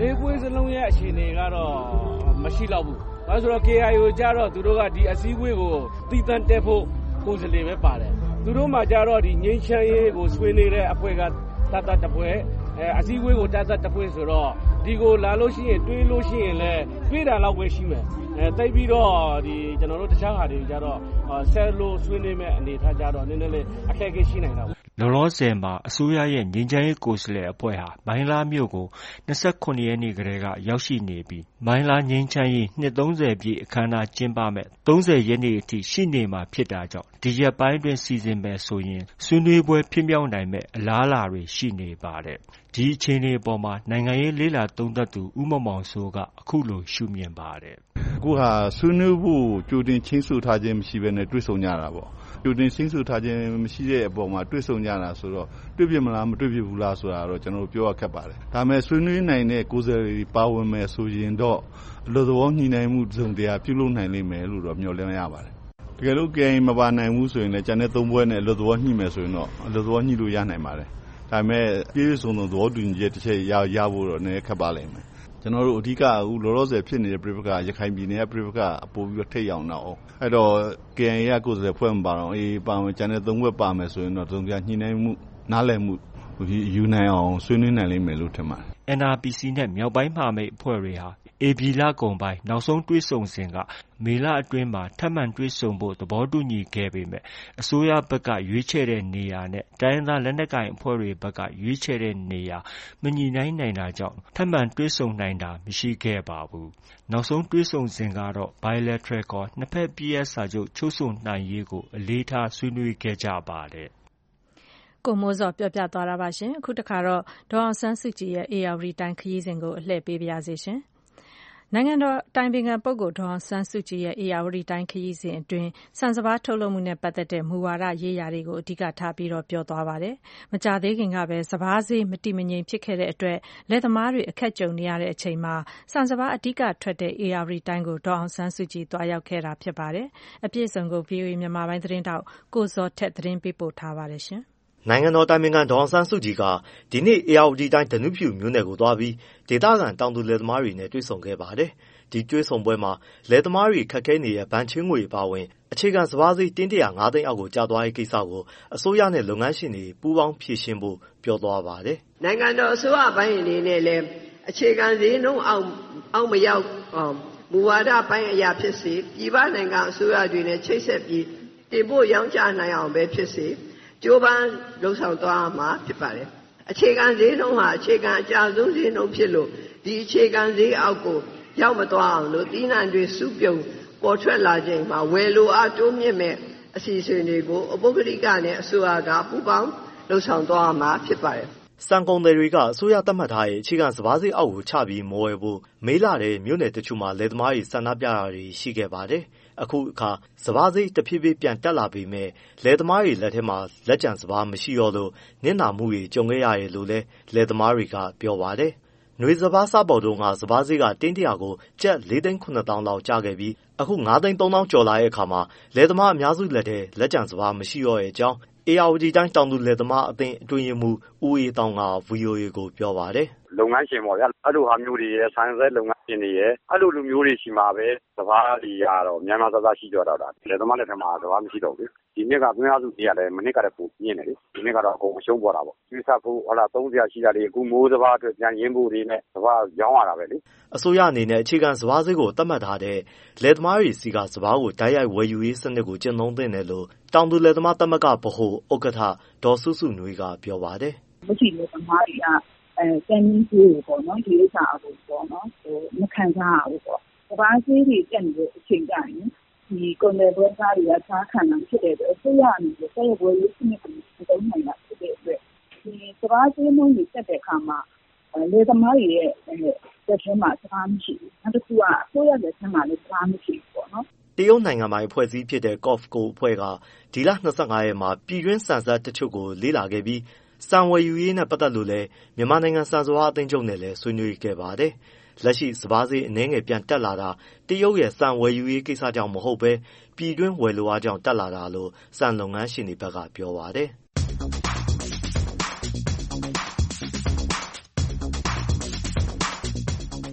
လေးပွဲစလုံးရဲ့အခြေအနေကတော့မရှိတော့ဘူးဒါဆိုတော့ K I O ကြတော့သူတို့ကဒီအစည်းအဝေးကိုတည်တံ့တက်ဖို့ကိုယ်စားလှယ်ပဲပါတယ်သူတို့မှကြတော့ဒီငိမ့်ချမ်းရေးကိုဆွေးနေတဲ့အဖွဲ့ကတတ်တတ်တပွဲအဲအစည်းအဝေးကိုတတ်တတ်တပွဲဆိုတော့ဒီကိုလာလို့ရှိရင်တွေးလို့ရှိရင်လည်းတွေးတာလောက်ပဲရှိမယ်အဲတိတ်ပြီးတော့ဒီကျွန်တော်တို့တခြားဟာတွေကြတော့ဆက်လို့ဆွေးနွေးမဲ့အနေထားကြတော့နည်းနည်းလေးအခက်အခဲရှိနိုင်တာပေါ့လောလောဆယ်မှာအစိုးရရဲ့ငြိမ်းချမ်းရေးကိုယ်စားလှယ်အဖွဲ့ဟာမိုင်းလားမြို့ကို၂၉ရက်နေ့ကတည်းကရောက်ရှိနေပြီးမိုင်းလားငြိမ်းချမ်းရေးနှစ်သုံးဆယ်ပြည့်အခမ်းအနားကျင်းပမဲ့၃၀ရက်နေ့အထိရှိနေမှာဖြစ်တာကြောင့်ဒီရက်ပိုင်းတွင်စီစဉ်မယ်ဆိုရင်ဆွေးနွေးပွဲဖြစ်မြောက်နိုင်မဲ့အလားအလာတွေရှိနေပါတယ်။ဒီအခြေအနေအပေါ်မှာနိုင်ငံရေးလေ့လာသုံးသပ်သူဦးမောင်မောင်စိုးကအခုလိုရှုမြင်ပါတယ်။အခုဟာဆွေးနွေးဖို့ကြိုတင်ချင်းဆိုထားခြင်းမရှိဘဲနဲ့တွေ့ဆုံကြတာပေါ့။ကြိုတင်ချင်းဆိုထားခြင်းမရှိတဲ့အပေါ်မှာတွေ့ဆုံကြတာဆိုတော့တွေ့ပြမလားမတွေ့ပြဘူးလားဆိုတာတော့ကျွန်တော်တို့ပြောရခက်ပါတယ်။ဒါပေမဲ့ဆွေးနွေးနိုင်တဲ့ကိုယ်စားလှယ်တွေပါဝင်မယ်ဆိုရင်တော့အလို့သဘောညှိနှိုင်းမှုစုံတရားပြုလုပ်နိုင်လိမ့်မယ်လို့တော့မျှော်လင့်ရပါတယ်။တကယ်လို့ K I O မပါနိုင်ဘူးဆိုရင်လည်းကျန်တဲ့သုံးပွဲနဲ့အလို့သဘောညှိမယ်ဆိုရင်တော့အလို့သဘောညှိလို့ရနိုင်ပါတယ်။ဒါပေမဲ့ပြည့်စုံသောသဘောတူညီချက်တစ်ချက်ရရဖို့တော့နည်းခက်ပါလိမ့်မယ်။ကျွန်တော်တို့အဓိကအခုလောလောဆယ်ဖြစ်နေတဲ့ပြည်ပကရခိုင်ပြည်နယ်ကပြည်ပကအပိုးပြီးတော့ထိတ်အောင်တော့အဲ့တော့ K I O ရကိုယ်စားလှယ်ဖွဲ့မပါတော့အေးပါဝင်ကျန်တဲ့သုံးဘက်ပါမယ်ဆိုရင်တော့သုံးပြညှိနှိုင်းမှုနားလည်မှုယူနိုင်အောင်ဆွေးနွေးနိုင်လိမ့်မယ်လို့ထင်ပါတယ်။ N R P C နဲ့မြောက်ပိုင်းမဟာမိတ်အဖွဲ့တွေဟာဧပြီလကုန်ပိုင်းနောက်ဆုံးတွေ့ဆုံစဉ်ကမေလအတွင်းမှာထပ်မံတွေ့ဆုံဖို့သဘောတူညီခဲ့ပေမဲ့အစိုးရဘက်ကရွေးချယ်တဲ့နေရာနဲ့တိုင်းရင်းသားလက်နက်ကိုင်အဖွဲ့တွေဘက်ကရွေးချယ်တဲ့နေရာမညီနိုင်နိုင်တာကြောင့်ထပ်မံတွေ့ဆုံနိုင်တာမရှိခဲ့ပါဘူး။နောက်ဆုံးတွေ့ဆုံစဉ်ကတော့ Bilateral ခေါ်နှစ်ဖက်ပြည့်ရစာချုပ်ချုပ်ဆိုနိုင်ရေးကိုအလေးထားဆွေးနွေးခဲ့ကြပါတယ်။ကိုမိုးစောပြောပြသွားတာပါရှင်အခုတခါတော့ဒေါ်အောင်ဆန်းစုကြည်ရဲ့အေရဝတီတိုင်းခရီးစဉ်ကိုအလှည့်ပေးပါရစေရှင်နိုင်ငံတော်တိုင်ပင်ခံပုဂ္ဂိုလ်ဒေါ်အောင်ဆန်းစုကြည်ရဲ့အေရဝတီတိုင်းခရီးစဉ်အတွင်းစံစပါးထုတ်လုပ်မှုနဲ့ပတ်သက်တဲ့မူဝါဒရေးရာတွေကိုအဓိကထားပြီးတော့ပြောသွားပါတယ်မကြသေးခင်ကပဲစပါးဈေးမတည်မငြိမ်ဖြစ်ခဲ့တဲ့အတွက်လယ်သမားတွေအခက်ကြုံနေရတဲ့အချိန်မှာစံစပါးအဓိကထွက်တဲ့အေရဝတီတိုင်းကိုဒေါ်အောင်ဆန်းစုကြည်တွားရောက်ခဲ့တာဖြစ်ပါတယ်အပြည့်အစုံကို V O A မြန်မာပိုင်းသတင်းတောက်ကိုဇော်ထက်သတင်းပေးပို့ထားပါတယ်ရှင်နိုင်ငံတော်တိုင်ပင်ခံဒေါ်အောင်ဆန်းစုကြည်ကဒီနေ့အေရဝတီတိုင်းဓနုဖြူမြို့နယ်ကိုသွားပြီးဒေသခံတောင်သူလယ်သမားတွေနဲ့တွေ့ဆုံခဲ့ပါတယ်။ဒီတွေ့ဆုံပွဲမှာလယ်သမားတွေခက်ခဲနေတဲ့ဗန်ချင်းငွေပါဝင်အခြေခံစပါးဈေးတင်းတရာငါးသိန်းအောက်ကိုကျသွားတဲ့ကိစ္စကိုအစိုးရနဲ့လုပ်ငန်းရှင်တွေပူးပေါင်းဖြေရှင်းဖို့ပြောသွားပါတယ်။နိုင်ငံတော်အစိုးရပိုင်းအနေနဲ့လည်းအခြေခံဈေးနှုန်းအောင်အောင်မရောက်အောင်မူဝါဒပိုင်းအရာဖြစ်စေပြည်ပနိုင်ငံအစိုးရတွေနဲ့ချိတ်ဆက်ပြီးတင်ပို့ရောင်းချနိုင်အောင်ပဲဖြစ်စေကြိုးပမ်းလှုံ့ဆော်သွားမှာဖြစ်ပါတယ်။အခြေခံဈေးနှုန်းဟာအခြေခံအကျဆုံးဈေးနှုန်းဖြစ်လို့ဒီအခြေခံဈေးအောက်ကိုရောက်မသွားအောင်လို့တီးနှံတွေစုပြုံပေါ်ထွက်လာချိန်မှာဝယ်လိုအားတိုးမြင့်မဲ့အစီအစဉ်တွေကိုအပုဂ္ဂလိကနဲ့အစိုးရကပူးပေါင်းလှုံ့ဆော်သွားမှာဖြစ်ပါတယ်။စံကုန်တွေတွေကအစိုးရသတ်မှတ်ထားတဲ့အခြေခံစပါးဈေးအောက်ကိုချပြီးမဝယ်ဖို့မေးလာတဲ့မြို့နယ်တချို့မှာလယ်သမားတွေဆန္ဒပြတာတွေရှိခဲ့ပါတယ်။အခုအခါစပါးဈေးတဖြည်းဖြည်းပြန်တက်လာပေမဲ့လယ်သမားတွေလက်ထဲမှာလက်ကျန်စပါးမရှိတော့လို့နစ်နာမှုတွေကြုံခဲ့ရတယ်လို့လည်းလယ်သမားတွေကပြောပါတယ်။နွေစပါးစားပေါ်တုန်းကစပါးဈေးကတင်းတရာကိုကျပ်လေးသိန်းခုနှစ်သောင်းလောက်ကျခဲ့ပြီးအခုငါးသိန်းသုံးသောင်းကျော်လာတဲ့အခါမှာလယ်သမားအများစုလက်ထဲလက်ကျန်စပါးမရှိတော့တဲ့အကြောင်းအေရဝတီတိုင်းတောင်သူလယ်သမားအသင်းအတွင်းရေးမှူးဦးအေးတောင်က V O A ကိုပြောပါတယ်။လုပ်ငန်းရှင်ပေါ့ဗျာအဲ့လိုဟာမျိုးတွေရဲ့ဆိုင်ဆဲလုပ်ငန်းရှင်တွေရဲ့အဲ့လိုလူမျိုးတွေရှိမှာပဲစပါးတွေရတော့မြန်မာစကားရှိကြတော့တာလယ်သမားလက်ထက်မှာစပါးမရှိတော့ဘူးဒီနှစ်ကသွင်းအားစုတွေကလည်းမနှစ်ကတည်းကပိုပြင်းနေလေဒီနှစ်ကတော့အကုန်အရှုံးပေါ်တာပေါ့ကျွေးစားဖို့ဟလာသုံးစရာရှိတာတွေအခုမိုးစပါးအတွက်ပြန်ရင်းဖို့တွေနဲ့စပါးရောင်းရတာပဲလေအစိုးရအနေနဲ့အခြေခံစပါးဈေးကိုသတ်မှတ်ထားတဲ့လယ်သမားတွေစီကစပါးကိုတိုက်ရိုက်ဝယ်ယူရေးစနစ်ကိုကျင့်သုံးသင့်တယ်လို့တောင်သူလယ်သမားသမဂ္ဂဗဟိုဥက္ကဋ္ဌဒေါ်စုစုနွေးကပြောပါတယ်မရှိလယ်သမားတွေကအဲစံနည်းကြီးကိုပေါ့နော်ဒီဥစ္စာအကိုပေါ့နော်ဟိုမခံစားရဘူးပေါ့စပါးဈေးတွေတက်နေတဲ့အချိန်ကျရင်ဒီကုန်တယ်ပွဲစားတွေကချားခံတာဖြစ်တဲ့အတွက်အစိုးရအနေနဲ့ဆက်ရဝယ်ရေးစနစ်ကိုသုံးနိုင်တာဖြစ်တဲ့အတွက်ဒီစပါးဈေးနှုန်းတွေတက်တဲ့အခါမှာလယ်သမားတွေရဲ့တက်ထဲမှာစပါးမရှိဘူးနောက်တစ်ခုကအစိုးရလက်ထဲမှာလည်းစပါးမရှိဘူးပေါ့နော်တရုတ်နိုင်ငံပိုင်အဖွဲ့အစည်းဖြစ်တဲ့ C O F C O အဖွဲ့ကဒီလ၂၅ရက်မှာပြည်တွင်းစံစက်တချို့ကိုလေ့လာခဲ့ပြီးစံဝယ်ယူရေးနဲ့ပတ်သက်လို့လည်းမြန်မာနိုင်ငံစံစပါးအသင်းချုပ်နဲ့လည်းဆွေးနွေးခဲ့ပါတယ်။လက်ရှိစပါးဈေးအနည်းငယ်ပြန်တက်လာတာတရုတ်ရဲ့စံဝယ်ယူရေးကိစ္စကြောင့်မဟုတ်ဘဲပြည်တွင်းဝယ်လိုအားကြောင့်တက်လာတာလို့စံလုပ်ငန်းရှင်တွေဘက်ကပြောပါတယ်။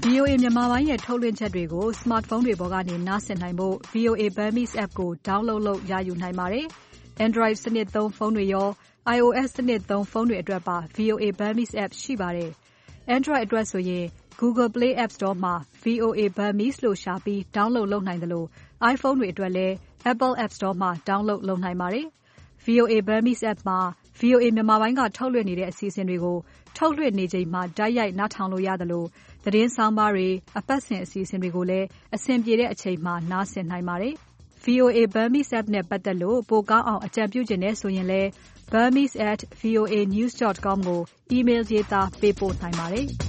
V O A မြန်မာပိုင်းရဲ့ထုတ်လွှင့်ချက်တွေကို smartphone တွေပေါ်ကနေနားဆင်နိုင်ဖို့ V O A Burmese app ကို download လုပ်ရယူနိုင်ပါတယ်။ Android စနစ်သုံးဖုန်းတွေရော iOS စနစ်သုံးဖုန်းတွေအတွက်ပါ V O A Burmese app ရှိပါတယ်။ Android အတွက်ဆိုရင် Google Play App Store မှာ V O A Burmese လို့ရှာပြီး download လုပ်နိုင်သလို iPhone တွေအတွက်လည်း Apple App Store မှာ download လုပ်နိုင်ပါတယ်။ V O A Burmese app မှာ V O A မြန်မာပိုင်းကထုတ်လွှင့်နေတဲ့အစီအစဉ်တွေကိုထုတ်လွှင့်နေချိန်မှာတိုက်ရိုက်နားထောင်လို့ရသလိုသတင်းဆောင်းပါးတွေအပတ်စဉ်အစီအစဉ်တွေကိုလည်းအဆင်ပြေတဲ့အချိန်မှာနားဆင်နိုင်ပါတယ်။ V O A Burmese app နဲ့ပတ်သက်လို့ပိုကောင်းအောင်အကြံပြုချင်တယ်ဆိုရင်လည်း burmese at v o a news dot com ကို email ရေးသားပေးပို့နိုင်ပါတယ်။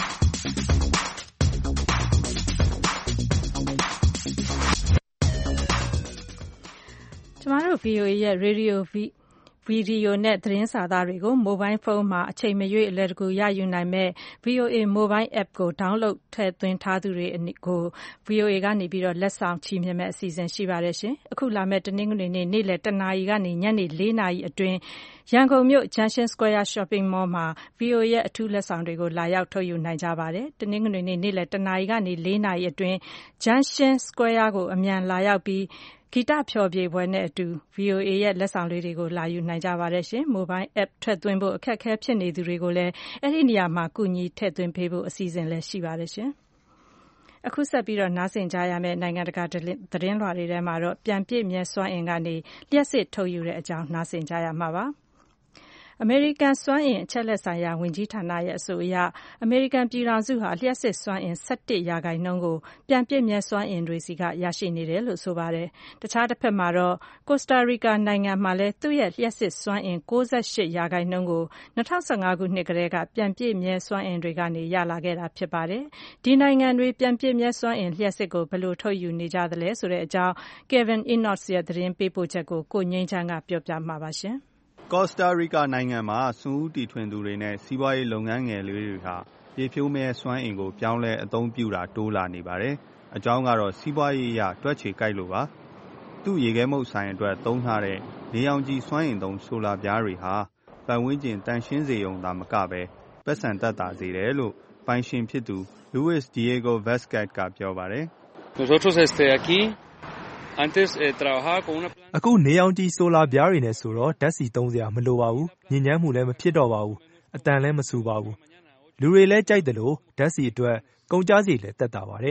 ကျမတို့ V O A ရဲ့ Radioဗီဒီယိုနဲ့သတင်းစာသားတွေကို Mobile Phone မှာအချိန်မရွေးအလွယ်တကူရယူနိုင်မဲ့ V O A Mobile App ကို download ထည့်သွင်းထားသူတွေကို V O A ကနေပြီးတော့လက်ဆောင်ချီးမြှင့်မဲ့အစီအစဉ်ရှိပါတယ်ရှင်။အခုလာမဲ့တနင်္ဂနွေနေ့နေ့လယ်တနာရီကနေညနေလေးနာရီအတွင်းရန်ကုန်မြို့ Junction Square Shopping Mall မှာ V O A ရဲ့အထူးလက်ဆောင်တွေကိုလာရောက်ထုတ်ယူနိုင်ကြပါတယ်။တနင်္ဂနွေနေ့နေ့လယ်တနာရီကနေလေးနာရီအတွင်း Junction Square ကိုအမြန်လာရောက်ပြီးဂီတဖျော်ဖြေပွဲနဲ့အတူ V O A ရဲ့လက်ဆောင်လေးတွေကိုလာယူနိုင်ကြပါတယ်ရှင်။ Mobile App ထည့်သွင်းဖို့အခက်အခဲဖြစ်နေသူတွေကိုလည်းအဲ့ဒီနေရာမှာကူညီထည့်သွင်းပေးဖို့အစီအစဉ်လည်းရှိပါတယ်ရှင်။အခုဆက်ပြီးတော့နားဆင်ကြရမယ့်နိုင်ငံတကာသတင်းလွှာတွေထဲမှာတော့ပြန်ပြည့်မြဲစွမ်းအင်ကနေလျှက်စစ်ထုတ်ယူတဲ့အကြောင်းနားဆင်ကြရမှာပါ။အမေရိကန်စွမ်းအင်အချက်လက်ဆိုင်ရာဝန်ကြီးဌာနရဲ့အဆိုအရအမေရိကန်ပြည်ထောင်စုဟာလျှက်စစ်စွမ်းအင်၁၁ရာခိုင်နှုန်းကိုပြန်ပြည့်မြဲစွမ်းအင်တွေစီကရရှိနေတယ်လို့ဆိုပါတယ်။တခြားတစ်ဖက်မှာတော့ကိုစတာရီကာနိုင်ငံမှာလည်းသူ့ရဲ့လျှက်စစ်စွမ်းအင်၉၈ရာခိုင်နှုန်းကို၂၀၁၅ခုနှစ်ကတည်းကပြန်ပြည့်မြဲစွမ်းအင်တွေကနေရလာခဲ့တာဖြစ်ပါတယ်။ဒီနိုင်ငံတွေပြန်ပြည့်မြဲစွမ်းအင်လျှက်စစ်ကိုဘယ်လိုထုတ်ယူနေကြသလဲဆိုတဲ့အကြောင်း Kevin Enoch ရဲ့သတင်းပေးပို့ချက်ကိုကိုငိမ့်ချမ်းကပြောပြမှာပါရှင်။ကော့စတာရီကာနိုင်ငံမှာစွန့်ဦးတီထွင်သူတွေနဲ့စီးပွားရေးလုပ်ငန်းငယ်လေးတွေဟာပြေဖြိုးမဲ့စွမ်းအင်ကိုပြောင်းလဲအသုံးပြုတာတိုးလာနေပါတယ်။အကြောင်းကတော့စီးပွားရေးအရတွက်ချေကြိုက်လို့ပါ။သူ့ရေခဲမုတ်ဆိုင်အတွက်သုံးထားတဲ့နေရောင်ခြည်စွမ်းအင်သုံးဆိုလာပြားတွေဟာပတ်ဝန်းကျင်တန်ရှင်းစေုံသာမကပဲပတ်စံတက်တာစေတယ်လို့ပိုင်ရှင်ဖြစ်သူ Luis Diego Vazquez ကပြောပါတယ်။ Nosotros este aquí Antes eh, trabajaba con una planta အခုနေအောင်ကြီးဆိုလာပြားတွေနဲ့ဆိုတော့ဓာတ်ဆီသုံးစရာမလိုပါဘူးညဉ့်ညမ်းမှုလည်းမဖြစ်တော့ပါဘူးအတန်လည်းမဆူပါဘူးလူတွေလည်းကြိုက်တယ်လို့ဓာတ်ဆီအတွက်ကုန်ကျစရိတ်လည်းတက်တာပါတယ်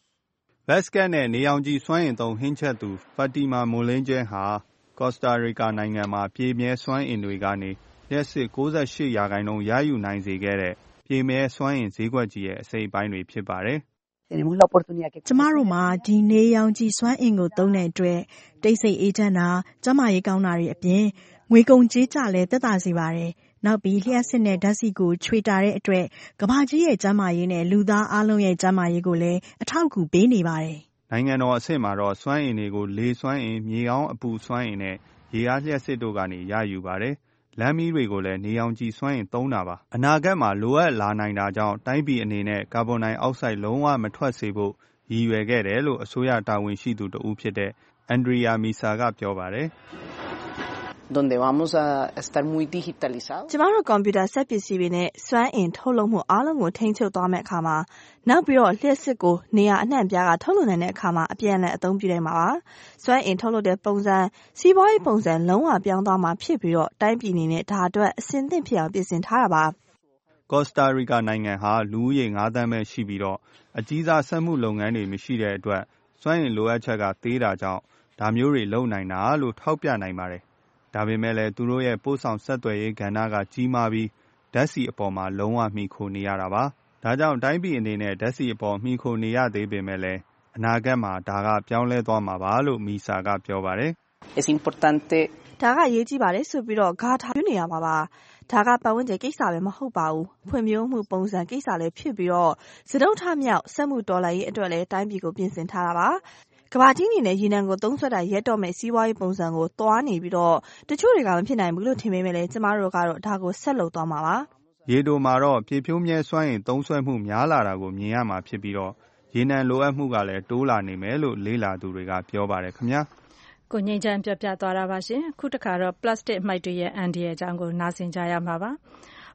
Vazquez နဲ့နေအောင်ကြီးစွမ်းအင်သုံးဟင်းချက်သူ Fatima Molinje ဟာကော့စတာရီကာနိုင်ငံမှာပြည်မြဲစွမ်းအင်တွေကနေလျှက်စစ်၉၈ရာခိုင်နှုန်းရယူနိုင်စေခဲ့တဲ့ပြည်မြဲစွမ်းအင်ဈေးကွက်ကြီးရဲ့အစိပ်အပိုင်းတွေဖြစ်ပါတယ်ကျမတို့မှာဒီနေရောင်ခြည်စွမ်းအင်ကိုသုံးတဲ့အတွက်တိတ်ဆိတ်အေးချမ်းတာကျန်းမာရေးကောင်းတာတွေအပြင်ငွေကုန်ကြေးကျလည်းသက်သာစေပါတယ်။နောက်ပြီးလျှက်စစ်နဲ့ဓာတ်ဆီကိုချွေတာတဲ့အတွက်ကမ္ဘာကြီးရဲ့ကျန်းမာရေးနဲ့လူသားအားလုံးရဲ့ကျန်းမာရေးကိုလည်းအထောက်အကူပေးနေပါတယ်။နိုင်ငံတော်အဆင့်မှာတော့စွမ်းအင်တွေကိုလေစွမ်းအင်မြေကောင်းအပူစွမ်းအင်နဲ့ရေအားလျှက်စစ်တို့ကနေရယူပါတယ်။လမ်းမီးတွေကိုလည်းနေရောင်ခြည်စွမ်းအင်သုံးတာပါ။အနာဂတ်မှာလိုအပ်လာနိုင်တာကြောင့်တိုင်းပြည်အနေနဲ့ကာဗွန်ဒိုင်အောက်ဆိုက်လုံးဝမထွက်စေဖို့ရည်ရွယ်ခဲ့တယ်လို့အစိုးရတာဝန်ရှိသူတဦးဖြစ်တဲ့ Andrea Misa ကပြောပါတယ်။ Donde vamos a estar muy digitalizados ကျမတို့ကွန်ပျူတာစက်ပစ္စည်းတွေနဲ့စွမ်းအင်ထုတ်လုပ်မှုအားလုံးကိုထိန်းချုပ်သွားမယ့်အခါမှာနောက်ပြီးတော့လျှက်စစ်ကိုနေရာအနှံ့ပြားကထုတ်လုပ်နိုင်တဲ့အခါမှာအပြန်အလှန်အသုံးပြုနိုင်မှာပါစွမ်းအင်ထုတ်လုပ်တဲ့ပုံစံစီးပွားရေးပုံစံလုံးဝပြောင်းသွားမှာဖြစ်ပြီးတော့တိုင်းပြည်အနေနဲ့ဒါအတွက်အဆင်သင့်ဖြစ်အောင်ပြင်ဆင်ထားတာပါကော့စတာရီကာနိုင်ငံဟာလူဦးရေ၅သန်းပဲရှိပြီးတော့အကြီးစားစက်မှုလုပ်ငန်းတွေမရှိတဲ့အတွက်စွမ်းအင်လိုအပ်ချက်ကသေးတာကြောင့်ဒါမျိုးတွေလုပ်နိုင်တာလို့ထောက်ပြနိုင်ပါတယ်။ဒါပေမဲ့လည်းသူတို့ရဲ့ပို့ဆောင်ဆက်သွယ်ရေးကဏ္ဍကကြီးမားပြီးဓာတ်ဆီအပေါ်မှာလုံးဝမှီခိုနေရတာပါ။ဒါကြောင့်တိုင်းပြည်အနေနဲ့ဓာတ်ဆီအပေါ်မှီခိုနေရသေးပေမဲ့လည်းအနာဂတ်မှာဒါကပြောင်းလဲသွားမှာပါလို့မီဆာကပြောပါတယ်။ Es importante ဒါကအရေးကြီးပါတယ်ဆိုပြီးတော့ဂါထာပြုနေရမှာပါဒါကပတ်ဝန်းကျင်ကိစ္စပဲမဟုတ်ပါဘူးဖွံ့ဖြိုးမှုပုံစံကိစ္စလည်းဖြစ်ပြီးတော့စတုထမြောက်စက်မှုတော်လှန်ရေးအတွက်လည်းတိုင်းပြည်ကိုပြင်ဆင်ထားတာပါကမ္ဘာကြီးအနေနဲ့ရေနံကိုသုံးစွဲတာရက်တော့မဲ့စီးပွားရေးပုံစံကိုသွားနေပြီးတော့တချို့တွေကမဖြစ်နိုင်ဘူးလို့ထင်ပေမဲ့လည်းကျမတို့ကတော့ဒါကိုဆက်လုပ်သွားမှာပါရေတိုမှာတော့ပြေဖြိုးမြဲစွမ်းအင်သုံးစွဲမှုများလာတာကိုမြင်ရမှာဖြစ်ပြီးတော့ရေနံလိုအပ်မှုကလည်းတိုးလာနေမယ်လို့လေ့လာသူတွေကပြောပါတယ်ခင်ဗျာကိုငိမ့်ချမ်းပြောပြသွားတာပါရှင်ခုတခါတော့ plastic မှိုက်တွေရဲ့အန္တရာယ်အကြောင်းကိုနားဆင်ကြရမှာပါ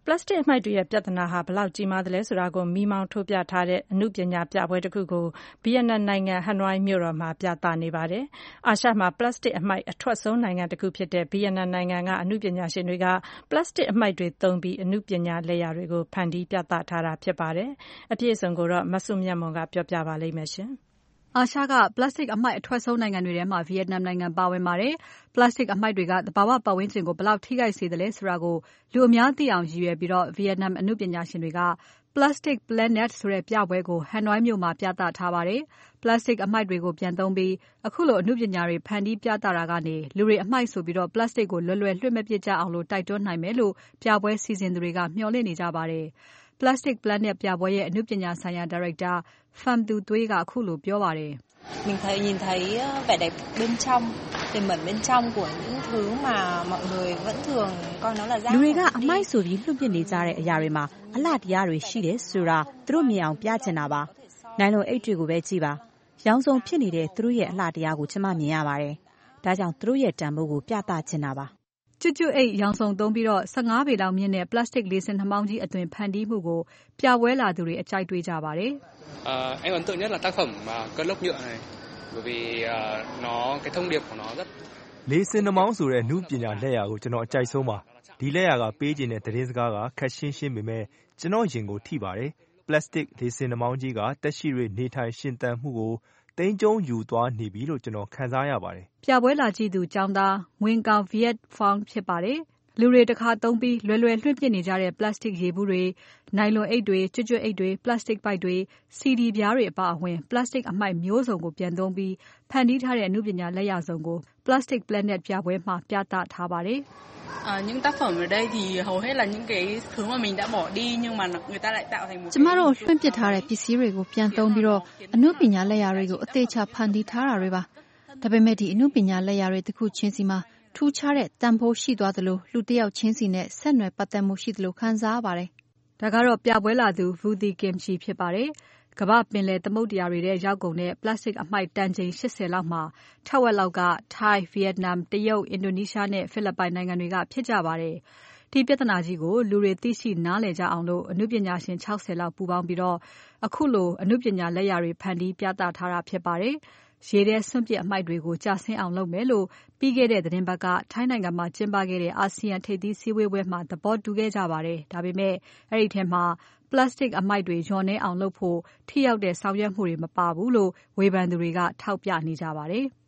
ပလတ်စတစ်အမှိုက်တွေရဲ့ပြဿနာဟာဘယ်လောက်ကြီးမားသလဲဆိုတာကိုမီးမောင်းထိုးပြထားတဲ့အနုပညာပြပွဲတစ်ခုကိုဗီယက်နမ်နိုင်ငံဟနွိုင်းမြို့တော်မှာပြသနေပါတယ်။အာရှမှာပလတ်စတစ်အမှိုက်အထွက်ဆုံးနိုင်ငံတစ်ခုဖြစ်တဲ့ဗီယက်နမ်နိုင်ငံကအနုပညာရှင်တွေကပလတ်စတစ်အမှိုက်တွေသုံးပြီးအနုပညာလက်ရာတွေကိုဖန်တီးပြသထားတာဖြစ်ပါတယ်။အပြည့်အစုံကိုတော့မဆုမြတ်မွန်ကပြောပြပါလိမ့်မယ်ရှင်။အာရှကပလတ်စတစ်အမှိုက်အထွက်ဆုံးနိုင်ငံတွေထဲမှာဗီယက်နမ်နိုင်ငံပါဝင်ပါတယ်။ပလတ်စတစ်အမှိုက်တွေကသဘာဝပတ်ဝန်းကျင်ကိုဘယ်လောက်ထိခိုက်စေသလဲဆိုတာကိုလူအများသိအောင်ရည်ရွယ်ပြီးဗီယက်နမ်အနုပညာရှင်တွေက Plastic Planet ဆိုတဲ့ပြပွဲကိုဟနွိုင်းမြို့မှာပြသထားပါတယ်။ ပလတ်စတစ်အမှိုက်တွေကိုပြန်သုံးပြီးအခုလိုအနုပညာတွေဖန်တီးပြသတာကနေလူတွေအမှိုက်ဆိုပြီးပလတ်စတစ်ကိုလွယ်လွယ်လွှင့်မပစ်ကြအောင်တိုက်တွန်းနိုင်မယ်လို့ပြပွဲစီစဉ်သူတွေကမျှော်လင့်နေကြပါတယ်။ Plastic Planet ပြပွဲရဲ့အနုပညာဆိုင်ရာဒါရိုက်တာ Pham Tu Tuế ကအခုလိုပြောပါတယ်။ Mình thấy nhìn thấy vẻ đẹp bên trong, tiềm ẩn bên trong của những thứ mà mọi người vẫn thường coi nó là rác. လူတွေကအမှိုက်ဆိုပြီးလွှင့်ပစ်နေကြတဲ့အရာတွေမှာအလှတရားတွေရှိတယ်ဆိုတာသူတို့မြင်အောင်ပြချင်တာပါ။နိုင်လုံအိတ်တွေကိုပဲကြည့်ပါ။ရောင်စုံဖြစ်နေတဲ့သူတို့ရဲ့အလှတရားကိုကျွန်မမြင်ရပါတယ်။ဒါကြောင့်သူတို့ရဲ့တန်ဖိုးကိုပြသချင်တာပါ။ကျွတ်ကျွတ်အိတ်ရောင်စုံသုံးပြီး၁၅ပေလောက်မြင့်တဲ့ပလတ်စတစ်လေးစင်နှာမောင်းကြီးအသွင်ဖန်တီးမှုကိုပြပွဲလာသူတွေအကြိုက်တွေ့ကြပါတယ်။ À, em ấn tượng nhất là tác phẩm mà cơn lốc nhựa này bởi vì à, nó cái thông điệp của nó rất လေးစင်နှာမောင်းဆိုတဲ့နုပညာလက်ရာကိုကျွန်တော်အကြိုက်ဆုံးပါဒီလက်ရာကပေးခြင်းတဲ့သတင်းစကားကခက်ရှင်းရှင်းပေမဲ့ကျွန်တော်ရင်ကိုထိပါတယ်ပလတ်စတစ်လေးစင်နှာမောင်းကြီးကတက်ရှိတွေနေထိုင်ရှင်သန်မှုကိုတိမ်ကျုံယူသွားနေပြီလို့ကျွန်တော်ခံစားရပါတယ်ပြပွဲလာကြည့်သူကျောင်းသားငွင်ကောင် Viet Phong ဖြစ်ပါတယ်လူတွေတစ်ခါသုံးပြီးလွယ်လွယ်လွှင့်ပစ်နေကြတဲ့ပလတ်စတစ်ရေဘူးတွေနိုင်လွန်အိတ်တွေကျွတ်ကျွတ်အိတ်တွေပလတ်စတစ်ပိုက်တွေစီဒီပြားတွေအပါအဝင်ပလတ်စတစ်အမှိုက်မျိုးစုံကိုပြန်သုံးပြီးဖန်တီးထားတဲ့အနုပညာလက်ရာစုံကို Plastic Planet ပြပွဲမှာပြသထားပါတယ် À, những tác phẩm ở đây thì hầu hết là những cái thứ mà mình đã bỏ đi nhưng mà người ta lại tạo thành một ကျမတို့လွှင့်ပစ်ထားတဲ့ပစ္စည်းတွေကိုပြန်သုံးပြီးတော့အနုပညာလက်ရာတွေကိုအသေးချာဖန်တီးထားတာတွေပါဒါပေမဲ့ဒီအနုပညာလက်ရာတွေတစ်ခုချင်းစီမှာထူးခြားတဲ့တန်ဖိုးရှိသွားသလိုလူတစ်ယောက်ချင်းစီနဲ့ဆက်နွယ်ပတ်သက်မှုရှိသလိုခံစားရပါတယ်။ဒါကတော့ပြပွဲလာသူ Vu Thi Kim Chi ဖြစ်ပါတယ်။ကမ္ဘာပင်လယ်သမုဒ္ဒရာတွေထဲရောက်ကုန်တဲ့ပလတ်စတစ်အမှိုက်တန်ချိန်၈၀လောက်မှာထက်ဝက်လောက်ကထိုင်း၊ဗီယက်နမ်၊တရုတ်၊အင်ဒိုနီးရှားနဲ့ဖိလစ်ပိုင်နိုင်ငံတွေကဖြစ်ကြပါတယ်။ဒီပြဿနာကြီးကိုလူတွေသိရှိနားလည်ကြအောင်လို့အနုပညာရှင်၆၀လောက်ပူးပေါင်းပြီးတော့အခုလိုအနုပညာလက်ရာတွေဖန်တီးပြသထားတာဖြစ်ပါတယ်။ရေထဲစွန့်ပစ်အမှိုက်တွေကိုကျဆင်းအောင်လုပ်မယ်လို့ပြီးခဲ့တဲ့သတင်းပတ်ကထိုင်းနိုင်ငံမှာကျင်းပခဲ့တဲ့အာဆီယံထိပ်သီးစည်းဝေးပွဲမှာသဘောတူခဲ့ကြပါတယ်။ဒါပေမဲ့အဲ့ဒီထဲမှာပလတ်စတစ်အမှိုက်တွေလျော့နည်းအောင်လုပ်ဖို့ထိရောက်တဲ့ဆောင်ရွက်မှုတွေမပါဘူးလို့ဝေဖန်သူတွေကထောက်ပြနေကြပါတယ်။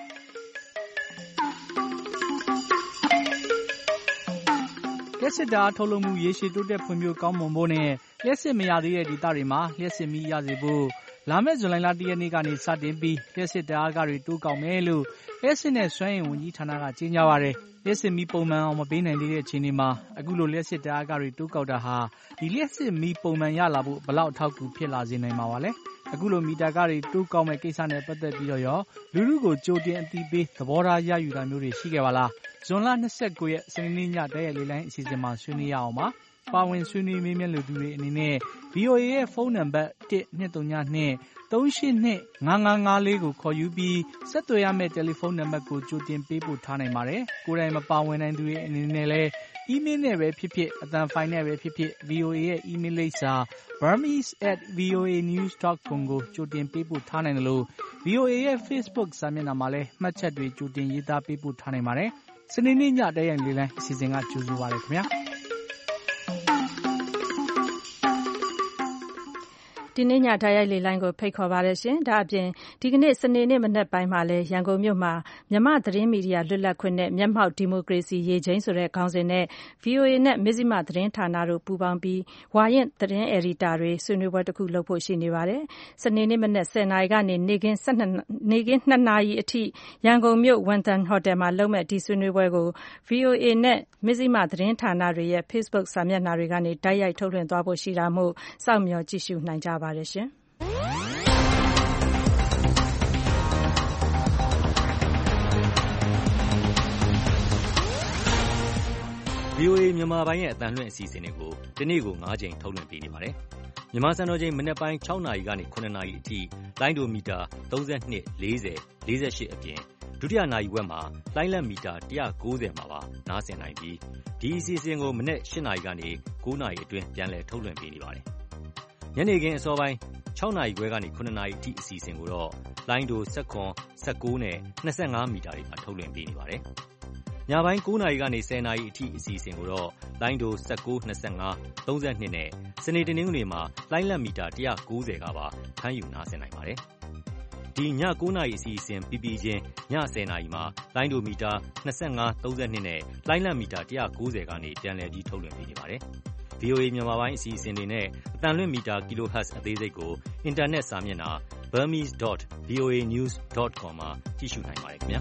လျှပ်စစ်ဓာတ်ထုတ်လုပ်မှုရေရှည်တိုးတက်ဖွံ့ဖြိုးကောင်းမွန်ဖို့နဲ့လျှပ်စစ်မရသေးတဲ့ဒေသတွေမှာလျှပ်စစ်မီးရစေဖို့လာမယ့်ဇူလိုင်လ၁ရက်နေ့ကနေစတင်ပြီးလျှပ်စစ်ဓာတ်အားကတွေတိုးကောက်မယ်လို့လျှပ်စစ်နဲ့စွမ်းအင်ဝန်ကြီးဌာနကကြေညာပါတယ်။လျှပ်စစ်မီးပုံမှန်အောင်မပေးနိုင်သေးတဲ့အခြေအနေမှာအခုလိုလျှပ်စစ်ဓာတ်အားကတွေတိုးကောက်တာဟာဒီလျှပ်စစ်မီးပုံမှန်ရလာဖို့ဘလောက်အထောက်အကူဖြစ်လာစေနိုင်မှာပါလဲ။အခုလိုမီတာကတွေတိုးကောက်မဲ့ကိစ္စနဲ့ပတ်သက်ပြီးတော့ရောလူလူကိုကြိုတင်အသိပေးသဘောထားရယူတာမျိုးတွေရှိခဲ့ပါလား။ဇွန်လ၂၉ရက်စနေနေ့ညတရက်လေးလိုင်းအစီအစဉ်မှာဆွေးနွေးရအောင်ပါ။ပါဝင်ဆွေးနွေးမေးမြန်းလူသူတွေအနေနဲ့ V O A ရဲ့ဖုန်းနံပါတ်၁၂၃၂သုံးရှစ်နှစ်ငါးငါးငါးလေးကိုခေါ်ယူပြီးဆက်သွယ်ရမယ့်တယ်လီဖုန်းနံပါတ်ကိုကြိုတင်ပေးပို့ထားနိုင်ပါတယ်။ကိုယ်တိုင်မပါဝင်နိုင်သူတွေအနေနဲ့လည်း email နဲ့ပဲဖြစ်ဖြစ်အသံဖိုင်နဲ့ပဲဖြစ်ဖြစ် V O A ရဲ့ email လိပ်စာ burmese at voanews dot com ကိုကြိုတင်ပေးပို့ထားနိုင်တယ်လို့ V O A ရဲ့ Facebook စာမျက်နှာမှာလည်းမှတ်ချက်တွေကြိုတင်ရေးသားပေးပို့ထားနိုင်ပါတယ်။စနေနေ့ညတရက်လေးလိုင်းအစီအစဉ်ကကြိုဆိုပါရခင်ဗျာ။ဒီနေ့ညဓာတ်ရိုက်လေလိုင်းကိုဖိတ်ခေါ်ပါရရှင်။ဒါအပြင်ဒီကနေ့စနေနေ့မနက်ပိုင်းမှာလဲရန်ကုန်မြို့မှာမြန်မာသတင်းမီဒီယာလွတ်လပ်ခွင့်နဲ့မျက်မှောက်ဒီမိုကရေစီရေချိန်ဆိုတဲ့ခေါင်းစဉ်နဲ့ V O A နဲ့မဇ္ဈိမသတင်းဌာနတို့ပူးပေါင်းပြီးဝါရင့်သတင်းအယ်ဒီတာတွေဆွေးနွေးပွဲတစ်ခုလုပ်ဖို့ရှိနေပါတယ်။စနေနေ့မနက်၁၀နာရီကနေနေ့ခင်း၁၂နေ့ခင်း၂နာရီအထိရန်ကုန်မြို့ဝန်တန်ဟိုတယ်မှာလုပ်မဲ့ဒီဆွေးနွေးပွဲကို V O A နဲ့မဇ္ဈိမသတင်းဌာနတွေရဲ့ Facebook စာမျက်နှာတွေကနေတိုက်ရိုက်ထုတ်လွှင့်သွားဖို့ရှိတာမို့စောင့်မျှော်ကြည့်ရှုနိုင်ကြပါတယ်ရှင်။ V O A မြန်မာပိုင်းရဲ့အသံလွှင့်အစီအစဉ်တွေကိုဒီနေ့ကို၅ချိန်ထုတ်လွှင့်ပေးနေပါတယ်။မြန်မာစံတော်ချိန်မနက်ပိုင်း၆နာရီကနေ၇နာရီအထိလိုင်းဒိုမီတာ၃၂ ၄၀ ၄၈အပြင်ဒုတိယနာရီဝက်မှာလိုင်းလံမီတာone ninetyမှာပါနားဆင်နိုင်ပြီးဒီအစီအစဉ်ကိုမနက်eightနာရီကနေnineနာရီအတွင်းပြန်လည်ထုတ်လွှင့်ပေးနေပါတယ်။ညနေခင်းအစောပိုင်းsixနာရီခွဲကနေnineနာရီအထိအစီအစဉ်ကိုတော့လိုင်းတိုeleven, nineteenနဲ့twenty-fiveမီတာတွေမှာထုတ်လွှင့်ပေးနေပါတယ်။ညပိုင်းnineနာရီကနေtenနာရီအထိအစီအစဉ်ကိုတော့လိုင်းတိုnineteen, twenty-five, thirty-twoနဲ့စနေတနင်္ဂနွေမှာလိုင်းလံမီတာone ninetyကပါဖမ်းယူနားဆင်နိုင်ပါတယ်။ဒီညnineနာရီအစီအစဉ်ပြီးပြီးချင်းညtenနာရီမှာလိုင်းတိုမီတာtwenty-five, thirty-twoနဲ့လိုင်းလံမီတာone ninetyကနေပြန်လည်ပြီးထုတ်လွှင့်ပေးနေပါတယ်။ V O A မြန်မာပိုင်းအစီအစဉ်တွေနဲ့အသံလွှင့်မီတာ kilohertz အသေးစိတ်ကိုအင်တာနက်စာမျက်နှာ burmese dot v o a news dot com မှာကြည့်ရှုနိုင်ပါတယ်ခင်ဗျာ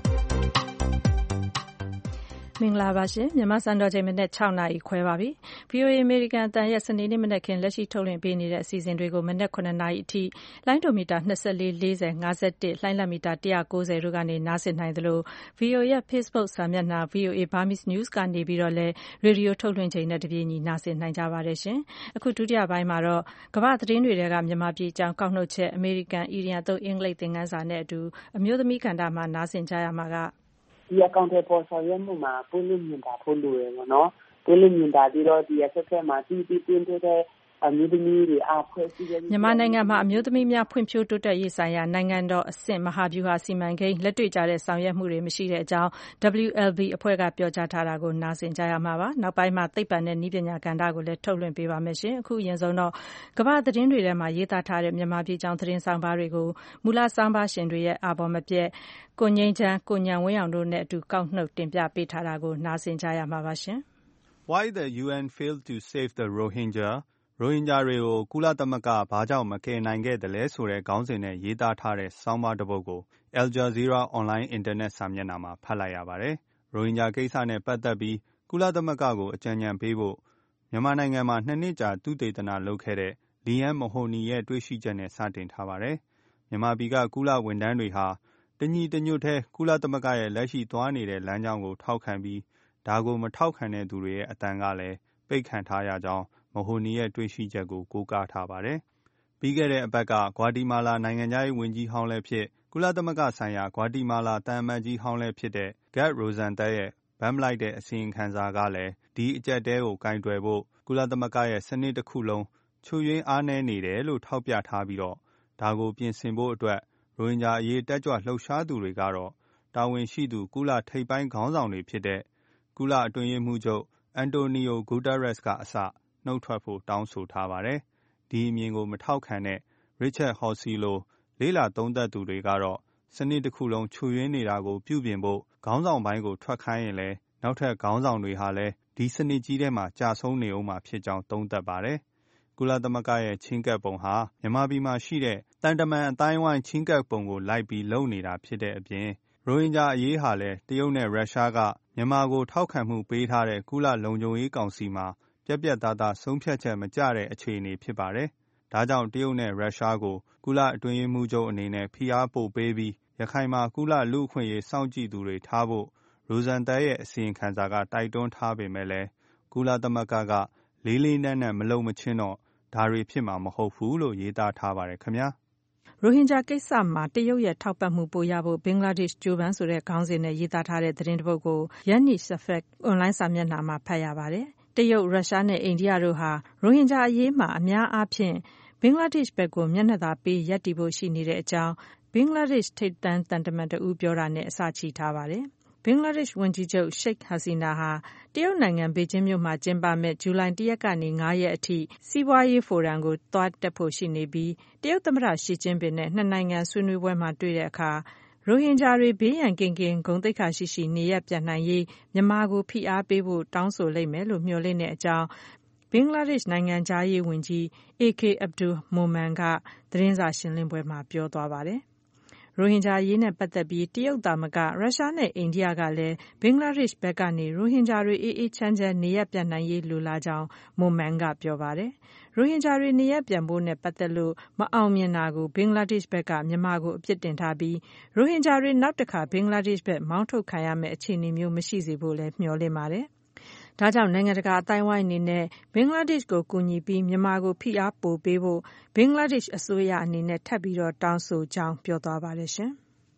မင်္ဂလာပါရှင်မြန်မာစံတော်ချိန်မနေ့sixနာရီခွဲပါပြီ V O A အမေရိကန်အသံရဲ့စနေနေ့မနေ့ခင်လက်ရှိထုတ်လွှင့်ပေးနေတဲ့အစီအစဉ်တွေကိုမနေ့nineနာရီအထိလိုင်းဒိုမီတာtwenty-four, forty, fifty-oneလိုင်းလံမီတာone ninetyတို့ကနေနားဆင်နိုင်သလို V O A ရဲ့ Facebook စာမျက်နှာ V O A Burmese News ကနေပြီးတော့လည်းရေဒီယိုထုတ်လွှင့်ချိန်နဲ့တပြေးညီနားဆင်နိုင်ကြပါတယ်ရှင်အခုဒုတိယပိုင်းမှာတော့ကမ္ဘာသတင်းတွေကမြန်မာပြည်အကြောင်းကောက်နှုတ်ချက်အမေရိကန်အီရီယံသုံးအင်္ဂလိပ်သင်ခန်းစာနဲ့အတူအမျိုးသမီးကဏ္ဍမှာနားဆင်ကြရမှာကဒီအကောင့်တွေပေါ်ဆောင်ရွက်မှုမှာပွင့်လင်းမြင်သာဖို့လိုရယ်ပေါ့နော်ပွင့်လင်းမြင်သာပြီးတော့ဒီအဆက်ဆက်မှာတီးတီးတင်းတဲ့အမျိုးသမီးတွေအားဖွဲ့စည်းတဲ့မြန်မာနိုင်ငံမှာအမျိုးသမီးများဖွံ့ဖြိုးတိုးတက်ရေးဆိုင်ရာနိုင်ငံတော်အဆင့်မဟာဗျူဟာစီမံကိန်းလက်တွေ့ကျတဲ့ဆောင်ရွက်မှုတွေမရှိတဲ့အကြောင်း W L B အဖွဲ့ကပြောကြားထားတာကိုနားဆင်ကြရမှာပါနောက်ပိုင်းမှာသိပ္ပံနဲ့နည်းပညာကဏ္ဍကိုလည်းထုတ်လွှင့်ပေးပါမယ်ရှင်အခုအရင်ဆုံးတော့ကမ္ဘာသတင်းတွေထဲမှာရေးသားထားတဲ့မြန်မာပြည်ကြောင်းသတင်းဆောင်ပါတွေကိုမူလဆောင်ပါရှင်တွေရဲ့အာဘော်မပြည့်ကိုငိမ့်ချမ်းကိုညံဝင်းအောင်တို့နဲ့အတူကောက်နှုတ်တင်ပြပေးထားတာကိုနားဆင်ကြရမှာပါရှင် Why the U N failed to save the Rohingya ရိုဟင်ဂျာတွေကိုကုလသမဂ္ဂဘာကြောင့်မကယ်နိုင်ခဲ့တယ်လဲဆိုတဲ့ခေါင်းစဉ်နဲ့ရေးသားထားတဲ့ဆောင်းပါးတစ်ပုဒ်ကို Al Jazeera Online Internet စာမျက်နှာမှာဖတ်လိုက်ရပါတယ်။ရိုဟင်ဂျာကိစ္စနဲ့ပတ်သက်ပြီးကုလသမဂ္ဂကိုအကြံဉာဏ်ပေးဖို့မြန်မာနိုင်ငံမှာနှစ်နှစ်ကြာသုတေသနလုပ်ခဲ့တဲ့ Liam Mahoney ရဲ့တွေ့ရှိချက်နဲ့စတင်ထားပါတယ်။မြန်မာပြည်ကကုလဝန်ထမ်းတွေဟာတညီတညွတ်ထဲကုလသမဂ္ဂရဲ့လက်ရှိသွားနေတဲ့လမ်းကြောင်းကိုထောက်ခံပြီးဒါကိုမထောက်ခံတဲ့သူတွေရဲ့အတန်ကလည်းပိတ်ခံထားရကြောင်းမဟိုနီရဲ့တွေ့ရှိချက်ကိုကိုးကားထားပါတယ်။ပြီးခဲ့တဲ့အပတ်ကဂွာတီမာလာနိုင်ငံသားရေးဝန်ကြီးဟောင်းလည်းဖြစ်ကုလသမဂ္ဂဆိုင်ရာဂွာတီမာလာတန်အမတ်ကြီးဟောင်းလည်းဖြစ်တဲ့ Gad Rosenthal ရဲ့ဗမ်းမလိုက်တဲ့အစီရင်ခံစာကလည်းဒီအကြက်တဲကိုကင်တွယ်ဖို့ကုလသမဂ္ဂရဲ့စနစ်တစ်ခုလုံးချွတ်ယွင်းအားနည်းနေတယ်လို့ထောက်ပြထားပြီးတော့ဒါကိုပြင်ဆင်ဖို့အတွက်ရိုဟင်ဂျာအရေးတက်ကြွလှုပ်ရှားသူတွေကတော့တာဝန်ရှိသူကုလထိပ်ပိုင်းခေါင်းဆောင်တွေဖြစ်တဲ့ကုလအတွင်းရေးမှူးချုပ်အန်တိုနီယိုဂူတာရက်စ်ကအစနှုတ်ထွက်ဖို့တောင်းဆိုထားပါတယ်။ဒီအမြင်ကိုမထောက်ခံတဲ့ Richard Horsey လိုလေးလာသုံးသပ်သူတွေကတော့စနစ်တစ်ခုလုံးချွတ်ယွင်းနေတာကိုပြုပြင်ဖို့ခေါင်းဆောင်ပိုင်းကိုထွက်ခိုင်းရင်လည်းနောက်ထပ်ခေါင်းဆောင်တွေဟာလည်းဒီစနစ်ကြီးထဲမှာကြာဆုံးနေအောင်မှာဖြစ်ကြောင်းသုံးသပ်ပါတယ်။ကုလသမဂ္ဂရဲ့ချင်းကပ်ပုံဟာမြန်မာပြည်မှာရှိတဲ့တန်တမန်အတိုင်းဝိုင်းချင်းကပ်ပုံကိုလိုက်ပြီးလုပ်နေတာဖြစ်တဲ့အပြင်ရိုဟင်ဂျာအရေးဟာလည်းတရုတ်နဲ့ရုရှားကမြန်မာကိုထောက်ခံမှုပေးထားတဲ့ကုလလုံခြုံရေးကောင်စီမှာပြက်ပြက်သားသားဆုံးဖြတ်ချက်မကျတဲ့အခြေအနေဖြစ်ပါတယ်။ဒါကြောင့်တရုတ်နဲ့ရုရှားကိုကုလအတွင်းရေးမှူးချုပ်အနေနဲ့ဖိအားပို့ပေးပြီးရခိုင်မှာကုလလူ့အခွင့်အရေးစောင့်ကြည့်သူတွေထားဖို့ရိုဇန်သဲရဲ့အစီရင်ခံစာကတိုက်တွန်းထားပေမဲ့လည်းကုလသမဂ္ဂကလေးလေးနက်နက်မလုံမချင်းတော့ဒါတွေဖြစ်မှာမဟုတ်ဘူးလို့ရေးသားထားပါတယ်ခင်ဗျာ။ရိုဟင်ဂျာကိစ္စမှာတရုတ်ရဲ့ထောက်ပံ့မှုပိုရဖို့ဘင်္ဂလားဒေ့ရှ်ကြိုးပမ်းဆိုတဲ့ခေါင်းစဉ်နဲ့ရေးသားထားတဲ့သတင်းတစ်ပုဒ်ကို Yanni Shafak အွန်လိုင်းစာမျက်နှာမှာဖတ်ရပါတယ်။တရုတ်၊ရုရှားနဲ့အိန္ဒိယတို့ဟာရိုဟင်ဂျာအရေးမှာအများအားဖြင့်ဘင်္ဂလားဒေ့ရှ်ဘက်ကိုမျက်နှာသာပေးရပ်တည်ဖို့ရှိနေတဲ့အကြောင်းဘင်္ဂလားဒေ့ရှ်ထိပ်တန်းသံတမန်တဦးပြောတာနဲ့အစချီထားပါတယ်။ဘင်္ဂလားဒေ့ရှ်ဝန်ကြီးချုပ်ရှိတ်ဟာစီနာဟာတရုတ်နိုင်ငံဘေကျင်းမြို့မှာကျင်းပမယ့်ဇူလိုင်တစ်ရက်ကနေငါးရက်အထိစီးပွားရေးဖိုရမ်ကိုသွားတက်ဖို့ရှိနေပြီးတရုတ်သမ္မတရှီကျင်းပင်နဲ့နှစ်နိုင်ငံဆွေးနွေးပွဲမှာတွေ့တဲ့အခါရိုဟင်ဂျာတွေဘေးရန်ကင်းကင်းဂုဏ်သိက္ခာရှိရှိနေရပ်ပြန်နိုင်ရေးမြန်မာကိုဖိအားပေးဖို့တောင်းဆိုလိမ့်မယ်လို့မျှော်လင့်တဲ့အကြောင်းဘင်္ဂလားဒေ့ရှ်နိုင်ငံခြားရေးဝန်ကြီး A K Abdul Momen ကသတင်းစာရှင်းလင်းပွဲမှာပြောသွားပါတယ်။ရိုဟင်ဂျာအရေးနဲ့ပတ်သက်ပြီးတရုတ်သာမကရုရှားနဲ့အိန္ဒိယကလည်းဘင်္ဂလားဒေ့ရှ်ဘက်ကနေရိုဟင်ဂျာတွေအေးအေးချမ်းချမ်းနေရပ်ပြန်နိုင်ရေးလိုလားကြောင်းမိုမန်ကပြောပါတယ်။ရိုဟင်ဂျာတွေနေရပ်ပြန်ဖို့နဲ့ပတ်သက်လို့မအောင်မြင်တာကိုဘင်္ဂလားဒေ့ရှ်ဘက်ကမြန်မာကိုအပြစ်တင်ထားပြီးရိုဟင်ဂျာတွေနောက်တစ်ခါဘင်္ဂလားဒေ့ရှ်ဘက်မောင်းထုတ်ခံရမယ့်အခြေအနေမျိုးမရှိစေဖို့လည်းမျှော်လင့်ပါတယ်။ဒါကြောင့်နိုင်ငံတကာအတိုင်းအဝိုင်းအနေနဲ့ဘင်္ဂလားဒေ့ရှ်ကိုကူညီပြီးမြန်မာကိုဖိအားပိုပေးဖို့ဘင်္ဂလားဒေ့ရှ်အစိုးရအနေနဲ့ထပ်ပြီးတော့တောင်းဆိုကြောင်းပြောသွားပါတယ်ရှင်။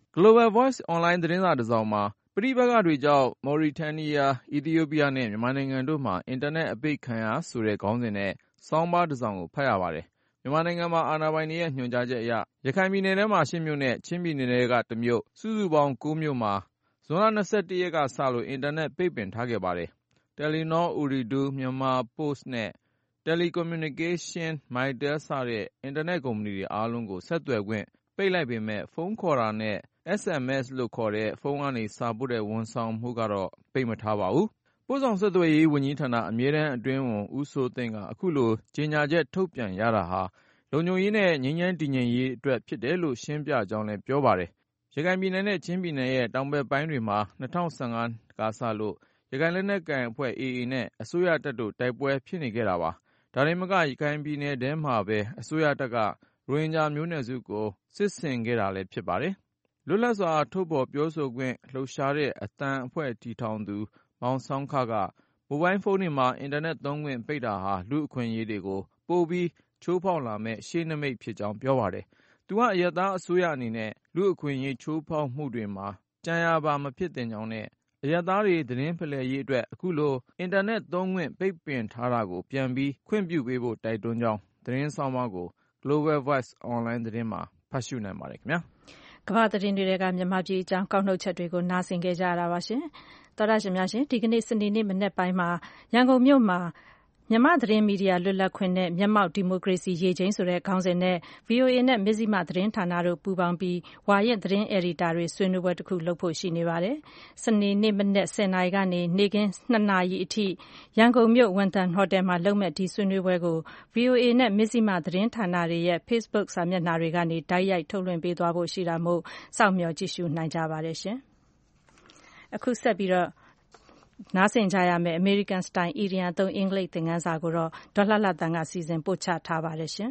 Global Voice အွန်လိုင်းသတင်းစာတစ်စောင်မှာပဋိပက္ခတွေကြောင့်မော်ရီတာနီးယား၊အီသီယိုးပီးယားနဲ့မြန်မာနိုင်ငံတို့မှာအင်တာနက်အပိတ်ခံရဆိုတဲ့ခေါင်းစဉ်နဲ့ဆောင်းပါးတစ်စောင်ကိုဖတ်ရပါတယ်။မြန်မာနိုင်ငံမှာအာဏာပိုင်တွေရဲ့ညွှန်ကြားချက်အရရခိုင်ပြည်နယ်ထဲမှာရှစ်မြို့နဲ့ချင်းပြည်နယ်ထဲကတစ်မြို့စုစုပေါင်းကိုးမြို့မှာဇွန်လ၂၁ရက်ကစလို့အင်တာနက်ပိတ်ပင်ထားခဲ့ပါတယ်။ Telenor, Ooredoo, Myanmar Post နဲ့ Telecommunication, Mytel စတဲ့အင်တာနက်ကုမ္ပဏီတွေအားလုံးကိုဆက်သွယ်ခွင့်ပိတ်လိုက်ပေမဲ့ဖုန်းခေါ်တာနဲ့ S M S လို့ခေါ်တဲ့ဖုန်းကနေစာပို့တဲ့ဝန်ဆောင်မှုကတော့ပိတ်မထားပါဘူး။ပို့ဆောင်ဆက်သွယ်ရေးဝန်ကြီးဌာနအမြဲတမ်းအတွင်းဝန်ဦးစိုးသိန်းကအခုလိုကြေညာချက်ထုတ်ပြန်ရတာဟာလုံခြုံရေးနဲ့ငြိမ်းချမ်းတည်ငြိမ်ရေးအတွက်ဖြစ်တယ်လို့ရှင်းပြကြောင်းလည်းပြောပါတယ်။ရခိုင်ပြည်နယ်နဲ့ချင်းပြည်နယ်ရဲ့တောင်ဘက်ပိုင်းတွေမှာ၂၀၁၅ကစလို့ရခိုင်လက်နက်ကိုင်အဖွဲ့ A A နဲ့အစိုးရတပ်တို့တိုက်ပွဲဖြစ်နေခဲ့တာပါ။ဒါတင်မကရခိုင်ပြည်နယ်ထဲမှာပဲအစိုးရတပ်ကရိုဟင်ဂျာမျိုးနွယ်စုကိုစစ်ဆင်ခဲ့တာလည်းဖြစ်ပါတယ်။လွတ်လပ်စွာထုတ်ဖော်ပြောဆိုခွင့်လှုပ်ရှားတဲ့အသံအဖွဲ့တည်ထောင်သူမောင်ဆောင်းခကမိုဘိုင်းဖုန်းတွေမှာအင်တာနက်သုံးခွင့်ပိတ်တာဟာလူ့အခွင့်အရေးတွေကိုပိုပြီးချိုးဖောက်လာမယ့်ရှေ့နိမိတ်ဖြစ်ကြောင်းပြောပါတယ်။သူကအရပ်သားအစိုးရအနေနဲ့လူ့အခွင့်အရေးချိုးဖောက်မှုတွေမှာကြံရပါမဖြစ်သင့်ကြောင်းနဲ့အရပ်သားတွေသတင်းဖလှယ်ရေးအတွက်အခုလိုအင်တာနက်သုံးခွင့်ပိတ်ပင်ထားတာကိုပြန်ပြီးခွင့်ပြုပေးဖို့တိုက်တွန်းကြောင်းသတင်းဆောင်းပါးကို Global Voice အွန်လိုင်းသတင်းမှာဖတ်ရှုနိုင်ပါတယ်ခင်ဗျာ။ကမ္ဘာသတင်းတွေကမြန်မာပြည်အကြောင်းကောက်နှုတ်ချက်တွေကိုနားဆင်ခဲ့ကြရတာပါရှင်။သောတရှင်များရှင်ဒီကနေ့စနေနေ့မနက်ပိုင်းမှာရန်ကုန်မြို့မှာမြန်မာသတင်းမီဒီယာလွတ်လပ်ခွင့်နဲ့မျက်မှောက်ဒီမိုကရေစီရေချိန်ဆိုတဲ့ခေါင်းစဉ်နဲ့ V O A နဲ့မဇ္ဈိမသတင်းဌာနတို့ပူးပေါင်းပြီးဝါရင့်သတင်းအယ်ဒီတာတွေဆွေးနွေးပွဲတစ်ခုလုပ်ဖို့ရှိနေပါတယ်။စနေနေ့မနက်၁၀နာရီကနေနေ့ခင်း၂နာရီအထိရန်ကုန်မြို့ဝန်ထမ်းဟိုတယ်မှာလုပ်မဲ့ဒီဆွေးနွေးပွဲကို V O A နဲ့မဇ္ဈိမသတင်းဌာနတွေရဲ့ Facebook စာမျက်နှာတွေကနေတိုက်ရိုက်ထုတ်လွှင့်ပေးသွားဖို့ရှိတာမို့စောင့်မျှော်ကြည့်ရှုနိုင်ကြပါတယ်ရှင်။အခုဆက်ပြီးတော့နားဆင်ကြရမယ့် American Style အီရီယံသုံးအင်္ဂလိပ်သင်ခန်းစာကိုတော့ဒေါ်လှလှသန်းကစီစဉ်ပို့ချထားပါတယ်ရှင်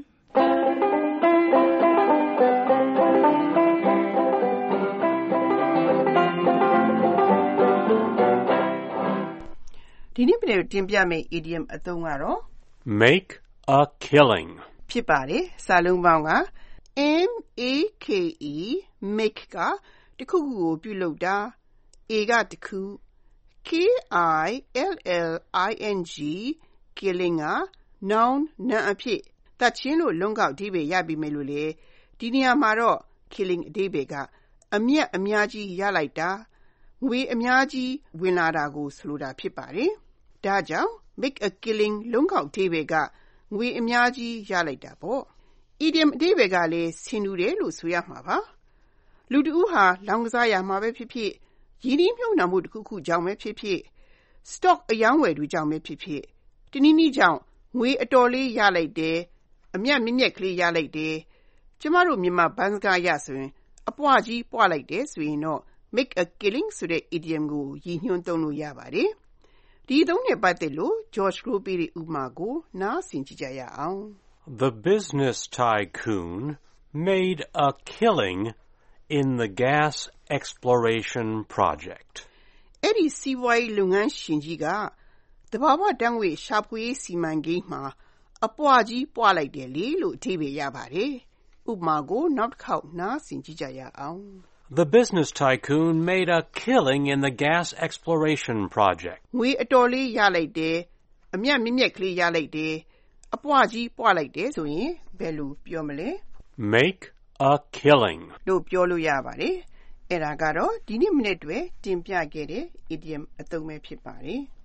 ။ဒီနေ့ပြည်တင်ပြမယ့် idiom အသုံးကတော့ make a killing ဖြစ်ပါတယ်။စာလုံးပေါင်းက M A K E make ကတစ်ခုခုကိုပြုလုပ်တာ A ကတစ်ခုK I L L I N G killing က noun နာမ်အဖြစ်သတ်ခြင်းလို့လုံးကောက်အဓိပ္ပာယ်ရပြီမယ်လို့လေဒီနေရာမှာတော့ killing အဓိပ္ပာယ်ကအမြတ်အများကြီးရလိုက်တာငွေအများကြီးဝင်လာတာကိုဆိုလိုတာဖြစ်ပါတယ်။ဒါကြောင့် make a killing လုံးကောက်အဓိပ္ပာယ်ကငွေအများကြီးရလိုက်တာပေါ့။ idiom အဓိပ္ပာယ်ကလည်းဆင်တူတယ်လို့ဆိုရမှာပါ။လူတဦးဟာလောင်ကစားရမှာပဲဖြစ်ဖြစ်ရင်းနှီးမြှုပ်နှံမှုတစ်ခုခုကြောင့်ပဲဖြစ်ဖြစ် stock အယောင်းဝယ်တွေကြောင့်ပဲဖြစ်ဖြစ်တနည်းနည်းကြောင့်ငွေအတော်လေးရလိုက်တယ်အမြတ်မြင့်မြတ်ကလေးရလိုက်တယ်ကျမတို့မြန်မာဘန်းစကားရဆိုရင်အပွားကြီးပွားလိုက်တယ်ဆိုရင်တော့ make a killing ဆိုတဲ့ idiom ကိုရည်ညွှန်းသုံးလို့ရပါတယ်။ဒီသုံးနဲ့ပတ်သက်လို့ George Crow ပေးတဲ့ဥပမာကိုနားဆင်ကြည့်ကြရအောင် The business tycoon made a killing in the gas exploration project. အဲ့ဒီစီးပွားရေးလုပ်ငန်းရှင်ကြီးကသဘာဝဓာတ်ငွေ့ရှာဖွေရေးစီမံကိန်းမှာအပွားကြီးပွားလိုက်တယ်လေလို့အဓိပ္ပာယ်ရပါတယ်။ဥပမာကိုနောက်တစ်ခေါက်နားဆင်ကြည့်ကြရအောင် The business tycoon made a killing in the gas exploration project. ငွေအတော်လေးရလိုက်တယ်အမြတ်မြင့်မြတ်ကလေးရလိုက်တယ်အပွားကြီးပွားလိုက်တယ်ဆိုရင်ဘယ်လိုပြောမလဲ Make a killing လို့ပြောလို့ရပါတယ်။အဲ့ဒါကတော့ဒီနေ့မိနစ်တွေတင်ပြခဲ့တဲ့ idiom အသုံးပဲဖြစ်ပါတယ်။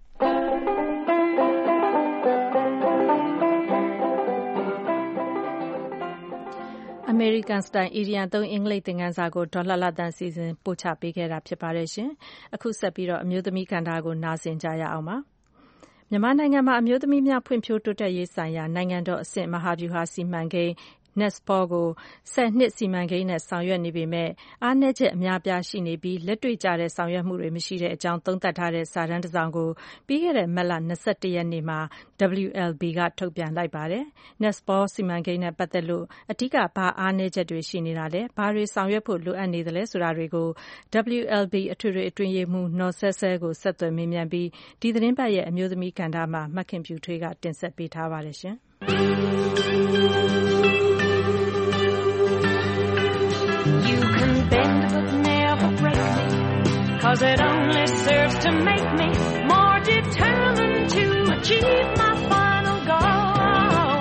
American Style အီရီယံသုံးအင်္ဂလိပ်သင်ခန်းစာကိုဒေါ်လှလှသန်းစီစဉ်ပို့ချပေးခဲ့တာဖြစ်ပါတယ်ရှင်။အခုဆက်ပြီးတော့အမျိုးသမီးကဏ္ဍကိုနားဆင်ကြရအောင်ပါ။မြန်မာနိုင်ငံမှာအမျိုးသမီးများဖွံ့ဖြိုးတိုးတက်ရေးဆိုင်ရာနိုင်ငံတော်အဆင့်မဟာဗျူဟာစီမံကိန်း NESPOR ကိုဆယ်နှစ်စီမံကိန်းနဲ့ဆောင်ရွက်နေပေမဲ့အားနည်းချက်အများပြားရှိနေပြီးလက်တွေ့ကျတဲ့ဆောင်ရွက်မှုတွေမရှိတဲ့အကြောင်းသုံးသပ်ထားတဲ့စာတမ်းတစ်စောင်ကိုပြီးခဲ့တဲ့မတ်လ၂၁ရက်နေ့မှာ W L B ကထုတ်ပြန်လိုက်ပါတယ်။ NESPOR စီမံကိန်းနဲ့ပတ်သက်လို့အဓိကဘာအားနည်းချက်တွေရှိနေတာလဲဘာတွေဆောင်ရွက်ဖို့လိုအပ်နေသလဲဆိုတာတွေကို W L B အထွေထွေအတွင်းရေးမှူးနော်ဆဲဆဲကိုဆက်သွယ်မေးမြန်းပြီးဒီသတင်းပတ်ရဲ့အမျိုးသမီးကဏ္ဍမှာမခင်ဖြူထွေးကတင်ဆက်ပေးထားပါတယ်ရှင်။ You can bend but never 'cause it only serves to make me more determined to achieve my final goal,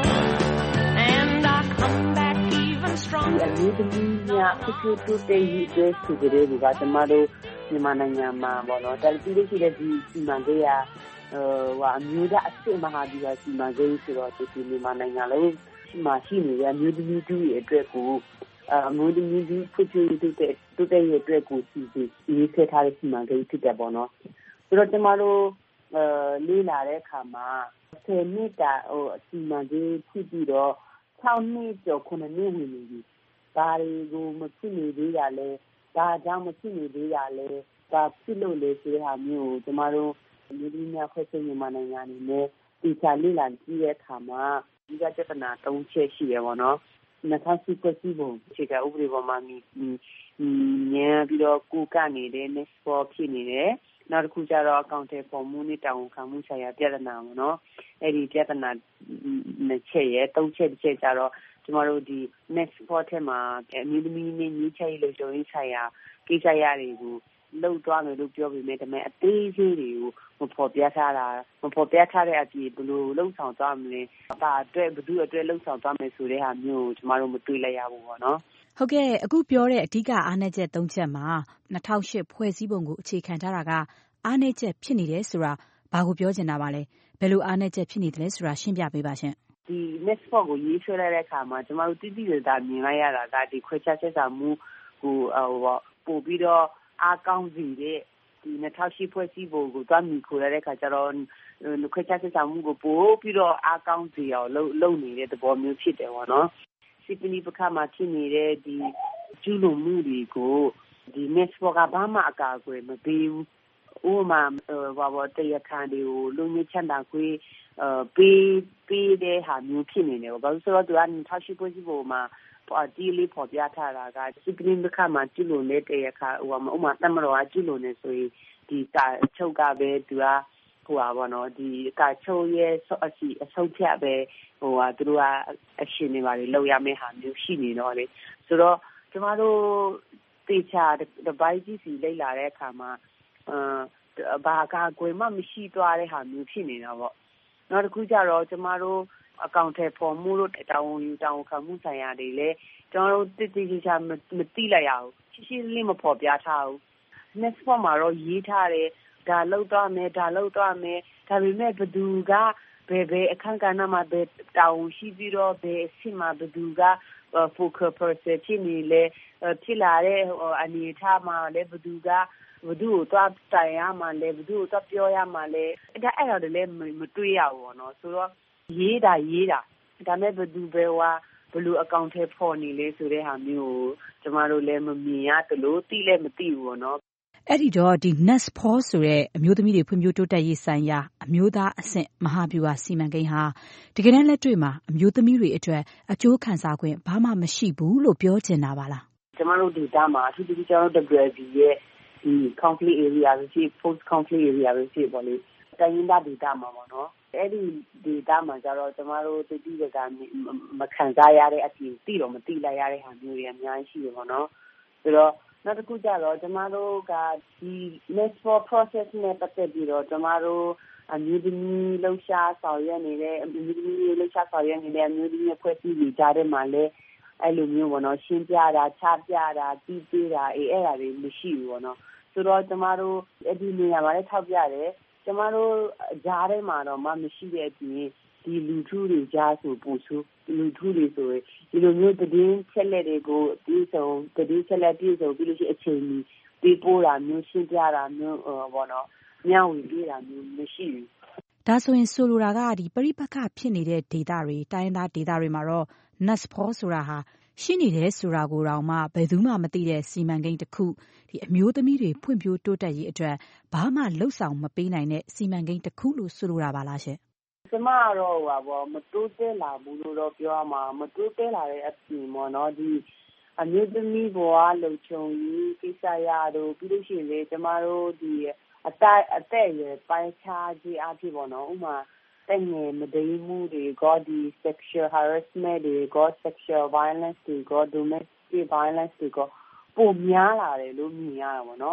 and I come back even stronger. ဒီဒီညာအခုတူတေးရေးတဲ့သူတွေကကျမတို့မြန်မာနိုင်ငံမှာပေါ့နော်တယ်ပြီးလို့ရှိတဲ့ဒီစီမံကိန်းကဟိုဟာအမျိုးသားအစစ်မဟာဗျူဟာစီမံကိန်းဆိုတော့ဒီမြန်မာနိုင်ငံလုံးရှိမှရှိနေတဲ့အမျိုးသမီးတွေအတွက်ကိုအမျိုးသမီးတွေဖွံ့ဖြိုးရေးတဲ့တိုးတက်ရေးအတွက်ကိုစီစီရေးဆွဲထားတဲ့စီမံကိန်းဖြစ်တယ်ပေါ့နော်ဆိုတော့ကျမတို့အဲလေးလာတဲ့အခါမှာဆယ်နှစ်တာဟိုစီမံကိန်းဖြစ်ပြီးတော့၆နှစ်ကျော်ခုနှစ်နှစ်ဝင်နေပြီဒါတွေကိုမဖြစ်နေသေးတာလဲဒါကြောင့်မဖြစ်နေသေးတာလဲဒါဖြစ်လို့လေဆိုတဲ့ဟာမျိုးကိုကျမတို့လူကြီးများဖွဲ့စည်းမြန်မာနိုင်ငံအနေနဲ့ဒီချာလေးလာကြည့်တဲ့အခါမှာဒီကပြဿနာ၃ချက်ရှိရပါတော့နှစ်ထောင်စီဖွဲ့စည်းပုံခြေကဥပဒေပေါ်မှာမြင်ပြီးတော့ကိုကနေတဲ့ next for ဖြစ်နေတယ်နောက်တစ်ခုကျတော့ accountable for မှုနဲ့တာဝန်ခံမှုဆိုင်ရာပြဿနာပေါ့နော်အဲ့ဒီပြဿနာနှစ်ချက်ရဲ့၃ချက်တစ်ချက်ကျတော့ကျမတို့ဒီ next for ထဲမှာအမျိုးသမီးနဲ့ညီချရေးလို့ဆိုရင်ဆိုင်ရာကိစ္စရတွေကိုလောက်သွားမယ်လို့ပြောပြီးမြဲတမ်းအသေးစိတ်တွေကိုမဖော်ပြထားတာမဖော်ပြထားတဲ့အပြင်ဘယ်လိုလှုပ်ဆောင်သွားမလဲဘာအတွက်ဘယ်သူအတွက်လှုပ်ဆောင်သွားမယ်ဆိုတဲ့ဟာမျိုးကိုကျမတို့မတွေ့လိုက်ရဘူးပေါ့နော်ဟုတ်ကဲ့အခုပြောတဲ့အဓိကအားနည်းချက်၃ချက်မှာ၂၀၀၈ဖွဲ့စည်းပုံကိုအခြေခံထားတာကအားနည်းချက်ဖြစ်နေတယ်ဆိုတာဘာကိုပြောချင်တာပါလဲဘယ်လိုအားနည်းချက်ဖြစ်နေတယ်လဲဆိုတာရှင်းပြပေးပါရှင်ဒီ next for ကိုရေးဆွဲလိုက်တဲ့အခါမှာကျမတို့တိတိကျကျမြင်လိုက်ရတာကဒီခွဲခြားဆက်ဆံမှုကိုဟိုပို့ပြီးတော့အားကောင်းစီတဲ့ဒီ၂၀၀၈ဖွဲ့စည်းပုံကိုတွားမြင်ခိုးရတဲ့အခါကျတော့ခွဲခြားဆက်ဆံမှုကိုပို့ပြီးတော့အားကောင်းစီအောင်လုပ်လုပ်နေတဲ့သဘောမျိုးဖြစ်တယ်ပေါ့နော်စီပနီပခါမှာဖြစ်နေတဲ့ဒီကျူးလွန်မှုတွေကိုဒီ next for ကဘာမှအကာအကွယ်မပေးဘူးဥပမာဘာဘောတရားခံတွေကိုလူမျိုးချမ်းသာခွေးပေးပေးတဲ့ဟာမျိုးဖြစ်နေတယ်ဘာလို့ဆိုတော့သူက၂၀၀၈ဖွဲ့စည်းပုံမှာအတီးလေးပေါ်ပြထားတာကစီပနီပခါမှာကျူးလွန်တဲ့တရားခံဟိုမှာဥပမာတမတော်ကကျူးလွန်နေဆိုရင်ဒီကာချုပ်ကပဲသူကဟိုပါဘောနော်ဒီကာချုပ်ရဲ့အစီအဆုံးဖြတ်ပဲဟိုဟာသူတို့ကအရှင်နေပါလေလောက်ရမယ့်ဟာမျိုးရှိနေတော့လေဆိုတော့ကျမတို့တေချာတပိုင်းကြီးစီလိုက်လာတဲ့အခါမှာအာဘာကကွယ်မှမရှိသွားတဲ့ဟာမျိုးဖြစ်နေတာပေါ့နောက်တစ်ခုကျတော့ကျမတို့အကောင့်ထဲပေါ်မှုတို့တောင်းယူတောင်းခံမှုဆိုင်ရာတွေလည်းကျွန်တော်တို့တိတိကျကျမသိလိုက်ရဘူးရှင်းရှင်းလင်းမဖော်ပြထားဘူး next form မှာတော့ရေးထားတယ်ဒါလောက်တော့မယ်ဒါလောက်တော့မယ်ဒါပေမဲ့ဘသူကဘယ်ဘယ်အခန်းကဏ္ဍမှာဘယ်တောင်းရှိပြီးတော့ဘယ်အစီမှာဘသူက focus person ဖြစ်နေလဲဖြစ်လာတဲ့အနေထားမှာလည်းဘသူကဘသူ့ကိုတော့တိုင်ရမှာလဲဘသူ့ကိုတော့ပြောရမှာလဲဒါအဲ့ဒါလည်းမတွေ့ရဘူးပေါ့နော်ဆိုတော့ရေးတာရေးတာဒါမဲ့ဘသူပဲဝါဘလူအကောင့်ထဲပေါ်နေလေဆိုတဲ့ဟာမျိုးကိုကျမတို့လည်းမမြင်ရတယ်လို့သိလည်းမသိဘူးပေါ့နော်အဲ့ဒီတော့ဒီ next for ဆိုတဲ့အမျိုးသမီးတွေဖွံ့ဖြိုးတိုးတက်ရေးဆိုင်ရာအမျိုးသားအဆင့်မဟာဗျူဟာစီမံကိန်းဟာတကယ်တမ်းလက်တွေ့မှာအမျိုးသမီးတွေအတွက်အကျိုးခံစား권ဘာမှမရှိဘူးလို့ပြောချင်တာပါလားကျမတို့ data မှာအထူးသဖြင့်ကျွန်တော်တို့ W L B ရဲ့ဒီ conflict area တွေ post conflict area တွေဖြစ်ပေါ်လေတိုင်းရင်းသား data မှာပေါ့နော်အဲ့ဒီ data မှာကျတော့ကျမတို့တိတိကျကျမခံစားရတဲ့အပြင်သိတော့မသိလိုက်ရတဲ့ဟာမျိုးတွေအများကြီးရှိတယ်ပေါ့နော်ဆိုတော့နောက်တစ်ခုကျတော့ကျမတို့ကဒီ next for process နဲ့ပတ်သက်ပြီးတော့ကျမတို့အမျိုးသမီးလှုပ်ရှားဆောင်ရွက်နေတဲ့အမျိုးသမီးလှုပ်ရှားဆောင်ရွက်နေတဲ့အမျိုးသမီးအဖွဲ့အစည်းတွေကြားထဲမှာလည်းအဲ့လိုမျိုးပေါ့နော်ရှင်းပြတာချပြတာပြီးပြတာအေးအဲ့ဒါတွေမရှိဘူးပေါ့နော်ဆိုတော့ကျမတို့အဲ့ဒီနေရာမှာလည်းထောက်ပြတယ်ကျမတို့ကြားထဲမှာတော့မှမရှိတဲ့အပြင်ဒီလူထုတွေကြားဆိုပို့ဆိုလူထုတွေဆိုရင်ဒီလိုမျိုးတည်င်းချက်လက်တွေကိုဒီဆုံးတည်ချက်လက်ပြည့်စုံပြီးလို့ရှိအချိန်ကြီးပေးပို့တာမျိုးရှင်းပြတာမျိုးပေါ့နော်မျှဝေပေးတာမျိုးမရှိဘူးဒါဆိုရင်ဆိုလိုတာကဒီပရိပက္ခဖြစ်နေတဲ့ဒေသတွေတိုင်းရင်းသားဒေသတွေမှာတော့ next for ဆိုတာဟာရှိနေတယ်ဆိုတာကိုတောင်မှဘယ်သူမှမသိတဲ့စီမံကိန်းတစ်ခုဒီအမျိုးသမီးတွေဖွံ့ဖြိုးတိုးတက်ရေးအတွက်ဘာမှလှုပ်ဆောင်မပေးနိုင်တဲ့စီမံကိန်းတစ်ခုလို့ဆိုလိုတာပါလားရှင်ကျမကတော့ဟိုပါဘောမတိုးတက်လာဘူးလို့တော့ပြောရမှာမတိုးတက်လာတဲ့အပြင်ပေါ့နော်ဒီအမျိုးသမီးဘဝလုံခြုံရေးကိစ္စရတို့ပြီးလို့ရှိရင်လေကျမတို့ဒီအသက်အသက်ရပိုင်းခြားခြင်းအဖြစ်ပေါ့နော်ဥမာတဲ့ငယ်မဒိမှုတွေကိုဒီ sexual harassment တွေကို sexual violence တွေကို domestic violence တွေကိုပုံများလာတယ်လို့မြင်ရတာပေါ့နော်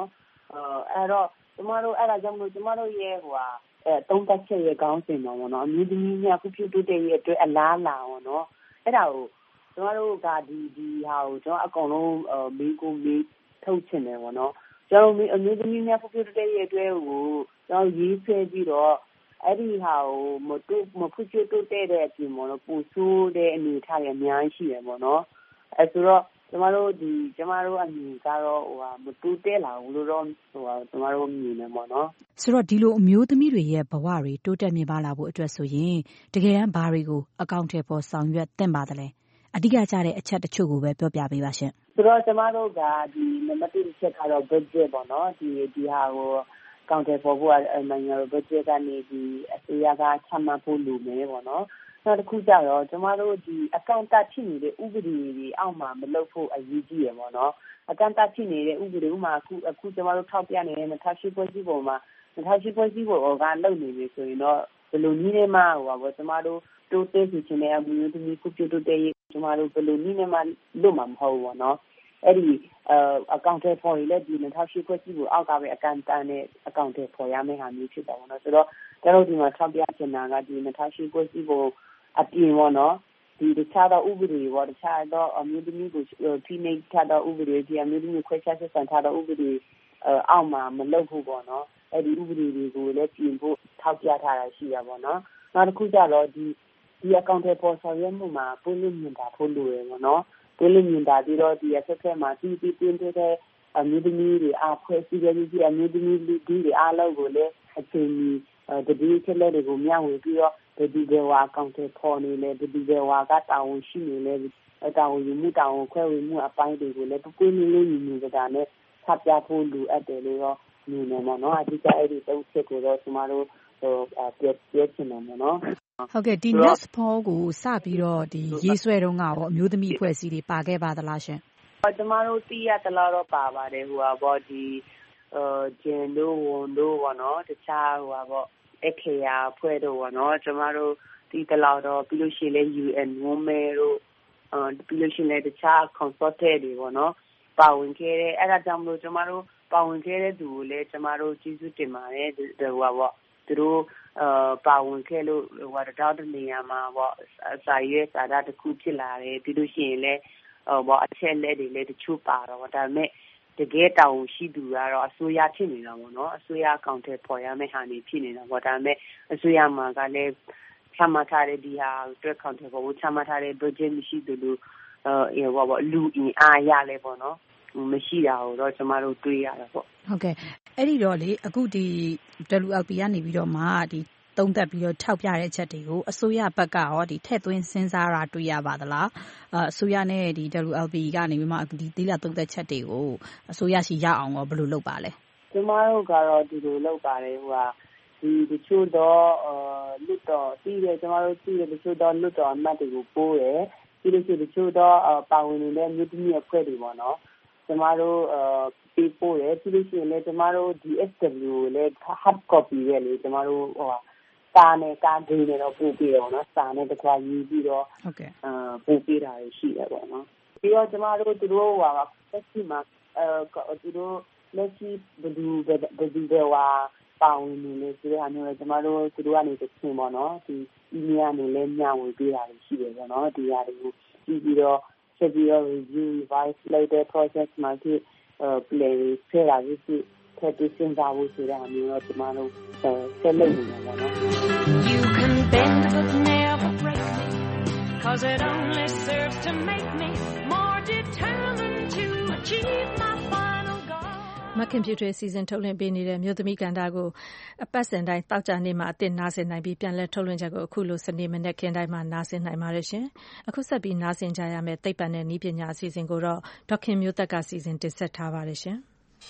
အဲ့တော့ကျမတို့အဲ့ဒါကြောင့်မလို့ကျမတို့ရဲ့ဟိုဟာအဲသုံးသက်ချက်ရဲ့ခေါင်းစဉ်တော့ဗောနော်အမျိုးသမီးများဖွံ့ဖြိုးတိုးတက်ရေးအတွက်အလားလာဗောနော်အဲ့ဒါကိုကျမတို့ကဒီဒီဟာကိုကျွန်တော်အကုန်လုံးမေးကိုမေးထုတ်ချင်တယ်ဗောနော်ကျွန်တော်အမျိုးသမီးများဖွံ့ဖြိုးတိုးတက်ရေးအတွက်ကိုကျွန်တော်ရေးဆွဲပြီးတော့အဲ့ဒီဟာကိုမတူမဖွံ့ဖြိုးတိုးတက်တဲ့အပြင်ဗောနော်ပူဆိုးတဲ့အနေအထားတွေအများကြီးရှိတယ်ဗောနော်အဲဆိုတော့ကျမတို့ဒီကျမတို့အမြင်ကတော့ဟိုဟာမတူတဲ့လာဘူးလို့တော့ဟိုဟာကျမတို့မြင်နေပါတော့ဆိုတော့ဒီလိုအမျိုးသမီးတွေရဲ့ဘဝတွေတိုးတက်မြင့်မားလာဖို့အတွက်ဆိုရင်တကယ်တမ်းဘာတွေကိုအကောင့်ထဲပေါ်ဆောင်ရွက်သင့်ပါသလဲအဓိကကျတဲ့အချက်တချို့ကိုပဲပြောပြပေးပါရှင်ဆိုတော့ကျမတို့ကဒီနံပါတ်တစ်ချက်ကတော့ budget ပေါ့နော်ဒီဒီဟာကိုအကောင့်ထဲပေါ်ဖို့နိုင်ငံရဲ့ budget ကနေဒီအစိုးရကချမှတ်ဖို့လိုမယ်ပေါ့နော်နောက်တစ်ခုကျတော့ကျမတို့ဒီအကောင့်တက်ဖြစ်နေတဲ့ဥပဒေတွေအောက်မှာမလုပ်ဖို့အရေးကြီးရပါတော့အကောင့်တက်ဖြစ်နေတဲ့ဥပဒေဥမာအခုအခုကျမတို့ထောက်ပြနေတဲ့နှစ်ထောင်ရှစ်ဖွဲ့စည်းပုံမှာနှစ်ထောင်ရှစ်ဖွဲ့စည်းပုံကလုပ်နေပြီဆိုရင်တော့ဘယ်လိုနည်းနဲ့မှဟိုပါကျမတို့တိုးတက်စီချင်တဲ့အမျိုးသမီးခုပြုတိုးတက်ရေးကျမတို့ဘယ်လိုနည်းနဲ့မှလုပ်မှာမဟုတ်ဘူးနော်အဲ့ဒီအကောင့်ထဲပေါ်ရတဲ့ဒီနှစ်ထောင်ရှစ်ဖွဲ့စည်းပုံအောက်ကပဲအကောင့်တက်နဲ့အကောင့်ထဲပေါ်ရမယ့်ဟာမျိုးဖြစ်တာပေါ့နော်ဆိုတော့ကျတို့ဒီမှာထောက်ပြချင်တာကဒီနှစ်ထောင်ရှစ်ဖွဲ့စည်းပုံအပြင်ပေါ့နော်ဒီတခြားသောဥပဒေပေါ့တခြားသောအမျိုးသမီးကိုဖိနှိပ်ထားသောဥပဒေဒီအမျိုးသမီးခွဲခြားဆက်ဆံထားသောဥပဒေအောက်မှာမလုပ်ဘူးပေါ့နော်အဲ့ဒီဥပဒေတွေကိုလည်းပြင်ဖို့ထောက်ပြထားတာရှိရပါတော့နောက်တစ်ခုကျတော့ဒီဒီအကောင့်ထဲပေါ်ဆောင်ရွက်မှုမှာပုံလို့မြင်တာဖို့လိုရပေါ့နော်ပုံလို့မြင်တာပြီးတော့ဒီအဆက်ဆက်မှာဒီဒီပြင်တဲ့အမျိုးသမီးတွေအားဖွဲ့စည်းရည်ဒီအမျိုးသမီးလူကြီးတွေအားလုံးကိုလည်းအချိန်ကြီးဒီချက်လက်တွေကိုမျှဝေပြီးတော့ဒီဒီဝါအကောင့်ထဲပေါ်နေလေဒီဒီဝါကတာဝန်ရှိနေလေတာဝန်ယူမှုတာဝန်ခွဲဝေမှုအပိုင်းတွေကိုလည်းပုကွေးလေးလေးညီညီကြတာနဲ့ဖတ်ပြဖို့လိုအပ်တယ်လို့တော့မြင်နေမှာနော်အဓိကအဲ့ဒီသုံးချက်ကိုတော့ကျမတို့ဟိုပြပြချင်တယ်နော်ဟုတ်ကဲ့ဒီ Nest Paul ကိုစပြီးတော့ဒီရေးဆွဲတုန်းကရောအမျိုးသမီးအဖွဲ့အစည်းတွေပါခဲ့ပါသလားရှင်ကျမတို့သိရတလားတော့ပါပါတယ်ဟိုဟာပေါ့ဒီအဲဂျင်တို့ဝန်တို့ဘောနော်တခြားဟိုဟာပေါ့အခရာဖွဲ့တော့ဘောနော်ကျမတို့ဒီတလောက်တော့ပြီးလို့ရှိရင်လည်း ယူ အန် Women တို့အဲပြီးလို့ရှိရင်လည်းတခြား consultant တွေဘောနော်ပါဝင်ခဲ့တဲ့အဲ့ဒါကြောင့်မလို့ကျမတို့ပါဝင်ခဲ့တဲ့သူကိုလည်းကျမတို့ကျေးဇူးတင်ပါတယ်ဟိုဟာပေါ့သူတို့အာပါဝင်ခဲ့လို့ဟိုတော့တနေရာမှာပေါ့စာရွက်စာတမ်းတစ်ခုဖြစ်လာတယ်ပြီးလို့ရှိရင်လည်းဟိုပေါ့အချက်လက်တွေလည်းတချို့ပါတော့ဒါပေမဲ့တကယ်တောင်းရှိသူကတော့အစိုးရဖြစ်နေတာပေါ့နော်အစိုးရအကောင့်ထဲပေါ်ရမယ့်ဟာနေဖြစ်နေတာပေါ့ဒါပေမဲ့အစိုးရမှာကလည်းချမှတ်ထားတဲ့ဒီဟာအတွက်အကောင့်ထဲပေါ်ချမှတ်ထားတဲ့ budget မရှိသူလို့အဲဟိုပေါ့လူအင်အားရလဲပေါ့နော်မရှိတာတော့ကျမတို့တွေးရတာပေါ့ဟုတ်ကဲ့အဲ့ဒီတော့လေအခုဒီ ဒဘလျူ အယ်လ် ပီ ကနေပြီးတော့မှဒီသုံးသက်ပြီးတော့ထောက်ပြတဲ့အချက်တွေကိုအစိုးရဘက်ကရောဒီထည့်သွင်းစဉ်းစားတာတွေ့ရပါသလားအစိုးရနဲ့ဒီ ဒဘလျူ အယ်လ် ပီ ကနေပြီးမှဒီသီလသုံးသက်ချက်တွေကိုအစိုးရရှိရအောင်ရောဘယ်လိုလုပ်ပါလဲကျမတို့ကတော့ဒီလိုလုပ်ပါတယ်ဟိုဟာဒီတချို့တော့လွတ်တော်ပြီးတယ်ကျမတို့ပြီးတယ်တချို့တော့လွတ်တော်အမှတ်တွေကိုပို့တယ်ပြီးလို့ရှိရင်တချို့တော့ပါဝင်နေတဲ့မြို့သမီးအဖွဲ့တွေပေါ့နော်ကျမတို့ပေးပို့တယ်ပြီးလို့ရှိရင်လည်းကျမတို့ ဒီ အက်စ် ဒဘလျူ ကိုလည်း hard copy ပဲလေကျမတို့ဟိုစာနဲ့ကားဒေးနဲ့တော့ပို့ပေးတယ်ပေါ့နော်စာနဲ့တခါရေးပြီးတော့ဟုတ်ကဲ့အာပို့ပေးတာရှိတယ်ပေါ့နော်ပြီးတော့ကျမတို့သူတို့ဟိုဟာတက်စီမှာအဲသူတို့လက်ရှိဘယ်သူဘယ်သူတွေဟာပေါင်းနေလဲဆိုတဲ့အနေနဲ့ကျမတို့သူတို့ကနေတစ်ချိန်ပေါ့နော်ဒီ email နဲ့လည်းညဝင်ပေးတာရှိတယ်ပေါ့နော်ဒီဟာတွေကိုပြီးပြီးတော့ဆက်ပြီးတော့ review revise လုပ်တဲ့ process မှာဒီ play ဖယ်လာပြီးထပ်ပြီးစဉ်းစားဖို့ဆိုတာမျိုးတော့ကျမတို့ဆက်လုပ်နေမှာပေါ့နော် You can bend but never break me cause it only serves to make me more determined to achieve my final goal မခင်ဖြူထွေးစီစဉ်ထုတ်လွှင့်ပေးနေတဲ့မြို့သမီးကဏ္ဍကိုအပတ်စဉ်တိုင်းတောက်ကြနေမှာအတင်နားဆင်နိုင်ပြီးပြန်လည်ထုတ်လွှင့်ချက်ကိုအခုလိုစနေမနေ့ခင်းတိုင်းမှာနားဆင်နိုင်ပါတယ်ရှင်အခုဆက်ပြီးနားဆင်ကြရမယ့်သိပ္ပံနဲ့နည်းပညာအစီအစဉ်ကိုတော့ဒေါခင်မျိုးသက်ကစီစဉ်တင်ဆက်ထားပါတယ်ရှင်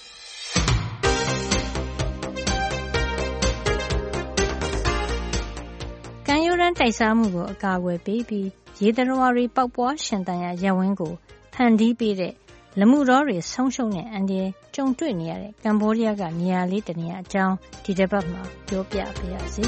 ကံရိုးတန်းတိုက်စားမှုကိုအကာအကွယ်ပေးပြီးရေသတ္တဝါတွေပေါက်ပွားရှင်သန်ရာရပ်ဝန်းကိုဖန်တီးပေးတဲ့လမှုတော်တွေဆုံးရှုံးတဲ့အန္တရာယ်ကြုံတွေ့နေရတဲ့ကမ္ဘောဒီးယားကနေရာလေးတနေရာအကြောင်းဒီတစ်ပတ်မှာပြောပြပါရစေ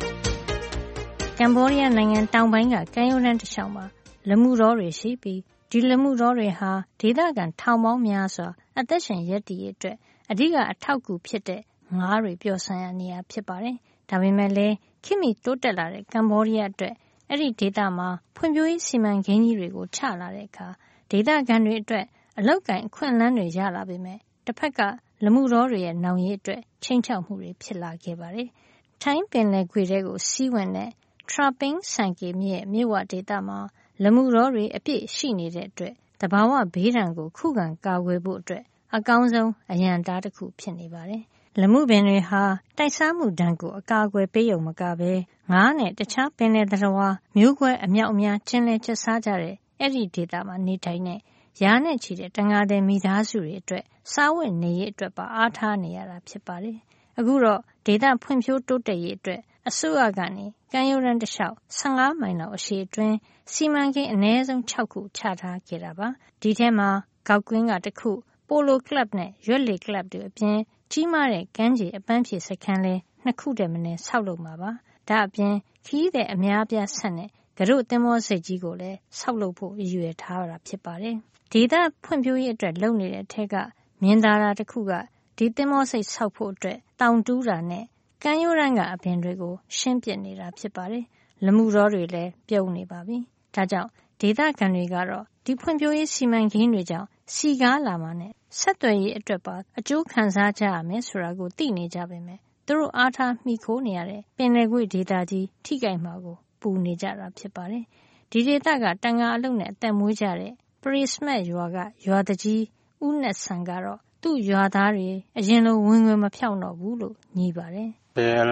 ။ကမ္ဘောဒီးယားနိုင်ငံတောင်ပိုင်းကကမ်းရိုးတန်းတစ်လျှောက်မှာလမှုတော်တွေရှိပြီးဒီလမှုတော်တွေဟာဒေသခံထောင်ပေါင်းများစွာအသက်ရှင်ရပ်တည်ရေးအတွက်အဓိကအထောက်အကူဖြစ်တဲ့ငါးတွေပျော်ဆန်းရနေရဖြစ်ပါတယ်။ဒါပေမဲ့လည်းခေတ်မီတိုးတက်လာတဲ့ကမ္ဘောဒီးယားအတွက်အဲ့ဒီဒေသမှာဖွံ့ဖြိုးရေးစီမံကိန်းကြီးတွေကိုချလာတဲ့အခါဒေသခံတွေအတွက်အလောက်ကိုင်အခွင့်အလမ်းတွေရလာပေမဲ့တစ်ဖက်ကလမှုတော်တွေရဲ့နောင်ရေးအတွက်ချိန်ချောက်မှုတွေဖြစ်လာခဲ့ပါတယ်။ထိုင်းပင်လယ်ကွေ့တွေကိုစီးဝင်တဲ့ Trapping ဆိုင်ကေမြစ်ရဲ့မြစ်ဝဒေသမှာလမှုတော်တွေအပြည့်ရှိနေတဲ့အတွက်တဘာဝဘေးဒဏ်ကိုခုခံကာကွယ်ဖို့အတွက်အကောင်းဆုံးအရန်တားတစ်ခုဖြစ်နေပါတယ်။လမှုပင်တွေဟာတိုက်စားမှုဒဏ်ကိုအကာအကွယ်ပေးရုံမကဘဲငါးနဲ့တခြားပင်လယ်သတ္တဝါမျိုးကွဲအမြောက်အများကျင်းလည်ကျဆားကြတဲ့အဲ့ဒီဒေသမှာနေထိုင်တဲ့ရာနဲ့ချီတဲ့တန်ဃာတဲ့မိသားစုတွေအတွက်စားဝတ်နေရေးအတွက်ပါအားထားနေရတာဖြစ်ပါတယ်။အခုတော့ဒေသဖွံ့ဖြိုးတိုးတက်ရေးအတွက်အစိုးရကနေကမ်းရိုးတန်းတစ်လျှောက်၁၅မိုင်လောက်အရှည်အတွင်းစီမံကိန်းအနည်းဆုံး၆ခုချထားခဲ့တာပါ။ဒီထဲမှာကောက်ကွင်းကတစ်ခုပိုလိုကလပ်နဲ့ရွက်လီကလပ်တွေအပြင်ကြီးမားတဲ့ကမ်းခြေအပန်းဖြေစခန်းလဲနှစ်ခုတည်းမနဲ့ဆောက်လုပ်မှာပါ။ဒါအပြင်ခီးတဲ့အများအပြားဆက်နဲ့ကရုသင်္ဘောစိတ်ကြီးကိုလည်းဆောက်လုပ်ဖို့ရည်ရွယ်ထားတာဖြစ်ပါတယ်။ဒေသဖွံ့ဖြိုးရေးအတွက်လုပ်နေတဲ့အထက်ကမြင်သာတာတစ်ခုကဒီသင်္ဘောစိတ်ဆောက်ဖို့အတွက်တောင်တူးတာနဲ့ကမ်းရိုးတန်းကအပင်တွေကိုရှင်းပစ်နေတာဖြစ်ပါတယ်။လမှုတော်တွေလည်းပြုံးနေပါပြီ။ဒါကြောင့်ဒေသခံတွေကတော့ဒီဖွံ့ဖြိုးရေးစီမံကိန်းတွေကြောင့်စီကားလာမှာနဲ့ဆက်သွယ်ရေးအတွက်ပါအကျိုးခံစားကြရမယ်ဆိုတာကိုသိနေကြပေမဲ့သူတို့အားထားမိခိုးနေရတဲ့ပင်လယ်ကွေ့ဒေသကြီးထိခိုက်မှာကိုပူနေကြတာဖြစ်ပါတယ်။ဒီဒေသကတန်ဃာအလုပ်နဲ့အသက်မွေးကြတဲ့ပရိစမတ်ရွာကရွာတကြီးဦးနတ်ဆန်ကတော့သူ့ရွာသားတွေအရင်လိုဝင်ဝင်မဖြောက်တော့ဘူးလို့ညီးပါတယ်။ကျွန်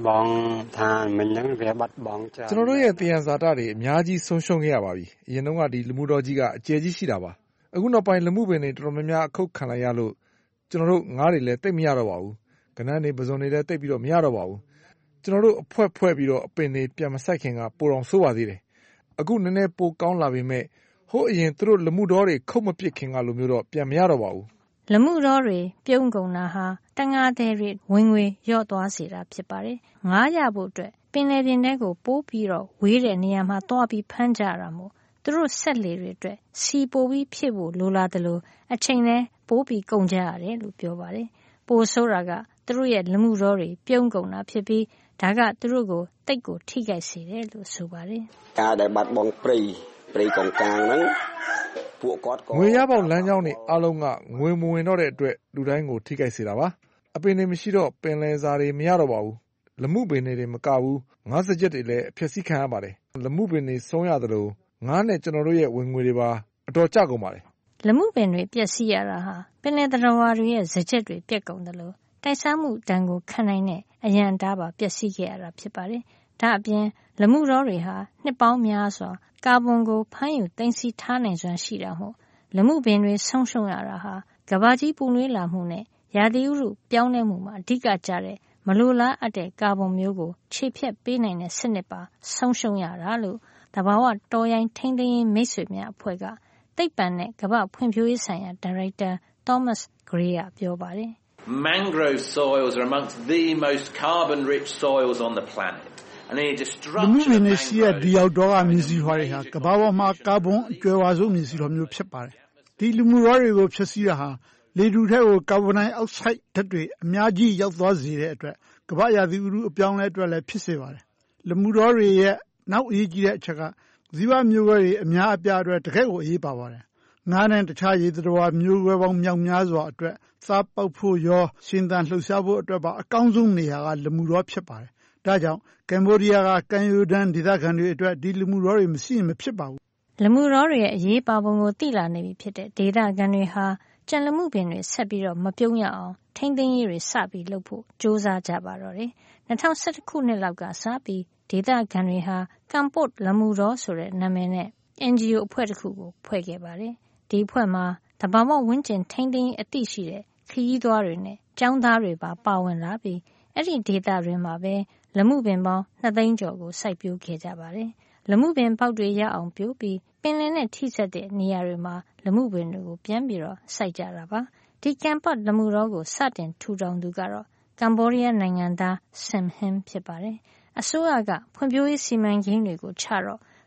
တော်တို့ရဲ့တရားဇာတတွေအများကြီးဆုံးရှုံးခဲ့ရပါပြီ။အရင်တုန်းကဒီလမှုတော်ကြီးကအကျယ်ကြီးရှိတာပါ။အခုနောက်ပိုင်းလမှုပင်တွေတော်တော်များများအခုတ်ခံလိုက်ရလို့ကျွန်တော်တို့ငါးတွေလည်းတိတ်မရတော့ပါဘူး။ကနန်းတွေပဇွန်တွေလည်းတိတ်ပြီးတော့မရတော့ပါဘူး။ကျွန်တော်တို့အဖွဲဖွဲပြီးတော့အပင်တွေပြန်မဆိုင်ခင်ကပိုတော်ဆိုးပါသေးတယ်။အခုနည်းနည်းပိုကောင်းလာပေမဲ့ဟိုအရင်သူတို့လမှုတော်တွေခုတ်မပစ်ခင်ကလိုမျိုးတော့ပြန်မရတော့ပါဘူး။လမှုတော်တွေပြုံးကုန်တာဟာတန်ဃာသည်တွေဝင်ငွေရော့သွားစေတာဖြစ်ပါတယ်။ငားရဖို့အတွက်ပင်လယ်ပြင်ထဲကိုပိုးပြီးတော့ဝေးတဲ့နေရာမှာသွားပြီးဖမ်းကြတာမို့သူတို့ဆက်လေတွေအတွက်စီပိုပြီးဖြစ်ဖို့လိုလားတယ်လို့အချိန်နဲ့ပိုးပြီးကုန်ကြရတယ်လို့ပြောပါတယ်။ပိုဆိုးတာကသူတို့ရဲ့လမှုတော်တွေပြုံးကုန်တာဖြစ်ပြီးဒါကသူတို့ကိုတိတ်ကိုထိခိုက်စေတယ်လို့ဆိုပါတယ်။ကားတဲ့ဘတ်ဘုံပရိပရိကောင်ကန်းနော်ငွေရပေါက်လမ်းကြောင်းတွေအားလုံးကငွေမဝင်တော့တဲ့အတွက်လူတိုင်းကိုထိခိုက်စေတာပါအပင်တွေမရှိတော့ပင်လယ်စာတွေမရတော့ပါဘူးလမှုပင်တွေမကဘူးငါးစကြက်တွေလည်းအဖြစ်စီးခံရပါတယ်လမှုပင်တွေဆုံးရသလိုငါးနဲ့ကျွန်တော်တို့ရဲ့ဝင်ငွေတွေပါအတော်ကျကုန်ပါတယ်လမှုပင်တွေပျက်စီးရတာဟာပင်လယ်သတ္တဝါတွေရဲ့စကြက်တွေပြတ်ကုန်တယ်လို့တိုက်စားမှုတန်ကိုခံနိုင်တဲ့အရန်တားပါပျက်စီးခဲ့ရတာဖြစ်ပါတယ်ဒါအပြင်လမှုတော်တွေဟာနှစ်ပေါင်းများစွာကာဗွန်ကိုဖမ်းယူသိမ်းဆည်းထားနိုင်စွမ်းရှိတာမို့လမှုပင်တွေဆုံးရှုံးရတာဟာကမ္ဘာကြီးပူနွေးလာမှုနဲ့ရာသီဥတုပြောင်းလဲမှုမှာအဓိကကျတဲ့မလိုလားအပ်တဲ့ကာဗွန်မျိုးကိုခြေဖြတ်ပေးနိုင်တဲ့စနစ်ပါဆုံးရှုံးရတာလို့တဘာဝတော်ရိုင်းထိန်းသိမ်းရေးမိတ်ဆွေများအဖွဲ့ကသိပ္ပံနဲ့ကမ္ဘာဖွံ့ဖြိုးရေးဆိုင်ရာဒါရိုက်တာ Thomas Gray ကပြောပါတယ်။ Mangrove soils are amongst the most carbon rich soils on the planet. လမှုပင်တွေရှိတဲ့ဒီရောက်တော့ကမြစ်စီးထွားတွေဟာကမ္ဘာပေါ်မှာကာဗွန်အကျွယ်ဝဆုံးမြစ်စီးထွားမျိုးဖြစ်ပါတယ်။ဒီလမှုတော်တွေကိုဖျက်ဆီးတာဟာလေထုထဲကိုကာဗွန်ဒိုင်အောက်ဆိုက်ဓာတ်တွေအများကြီးရောက်သွားစေတဲ့အတွက်ကမ္ဘာရာသီဥတုအပြောင်းလဲအတွက်လည်းဖြစ်စေပါတယ်။လမှုတော်တွေရဲ့နောက်အရေးကြီးတဲ့အချက်ကဇီဝမျိုးကွဲတွေအများအပြားအတွက်တကယ့်ကိုအရေးပါပါတယ်။ငါးနဲ့တခြားရေသတ္တဝါမျိုးကွဲပေါင်းမြောက်များစွာအတွက်စားပေါက်ဖို့ရောရှင်သန်လှုပ်ရှားဖို့အတွက်ပါအကောင်းဆုံးနေရာကလမှုတော်ဖြစ်ပါတယ်။ဒါကြောင့်ကမ္ဘောဒီးယားကကမ်းရိုးတန်းဒေသခံတွေအတွက်ဒီလမှုတော်တွေမရှိရင်မဖြစ်ပါဘူး။လမှုတော်တွေရဲ့အရေးပါပုံကိုသိလာနေပြီဖြစ်တဲ့ဒေသခံတွေဟာကြံလမှုပင်တွေဆက်ပြီးတော့မပြုံးရအောင်ထိန်းသိမ်းရေးတွေစပြီးလုပ်ဖို့ကြိုးစားကြပါတော့တယ်။၂၀၁၁ခုနှစ်လောက်ကစပြီးဒေသခံတွေဟာကမ်ပို့လမှုတော်ဆိုတဲ့နာမည်နဲ့ အန်ဂျီအို အဖွဲ့တစ်ခုကိုဖွဲ့ခဲ့ပါတယ်။ဒီအဖွဲ့မှာသဘာဝဝန်းကျင်ထိန်းသိမ်းရေးအသိရှိတဲ့ခရီးသွားတွေနဲ့ကျောင်းသားတွေပါပါဝင်လာပြီးအဲ့ဒီဒေသတွေမှာပဲလမှုပင်ပေါင်းနှစ်သိန်းကျော်ကိုစိုက်ပျိုးခဲ့ကြပါတယ်။လမှုပင်ပေါက်တွေရအောင်ပြိုးပြီးပင်လယ်နဲ့ထိစပ်တဲ့နေရာတွေမှာလမှုပင်တွေကိုပြန်ပြီးတော့စိုက်ကြတာပါ။ဒီကမ်ပတ်လမှုတော်ကိုစတင်ထူထောင်သူကတော့ကမ္ဘောဒီးယားနိုင်ငံသားဆင်ဟင်ဖြစ်ပါတယ်။အစိုးရကဖွံ့ဖြိုးရေးစီမံကိန်းတွေကိုချတော့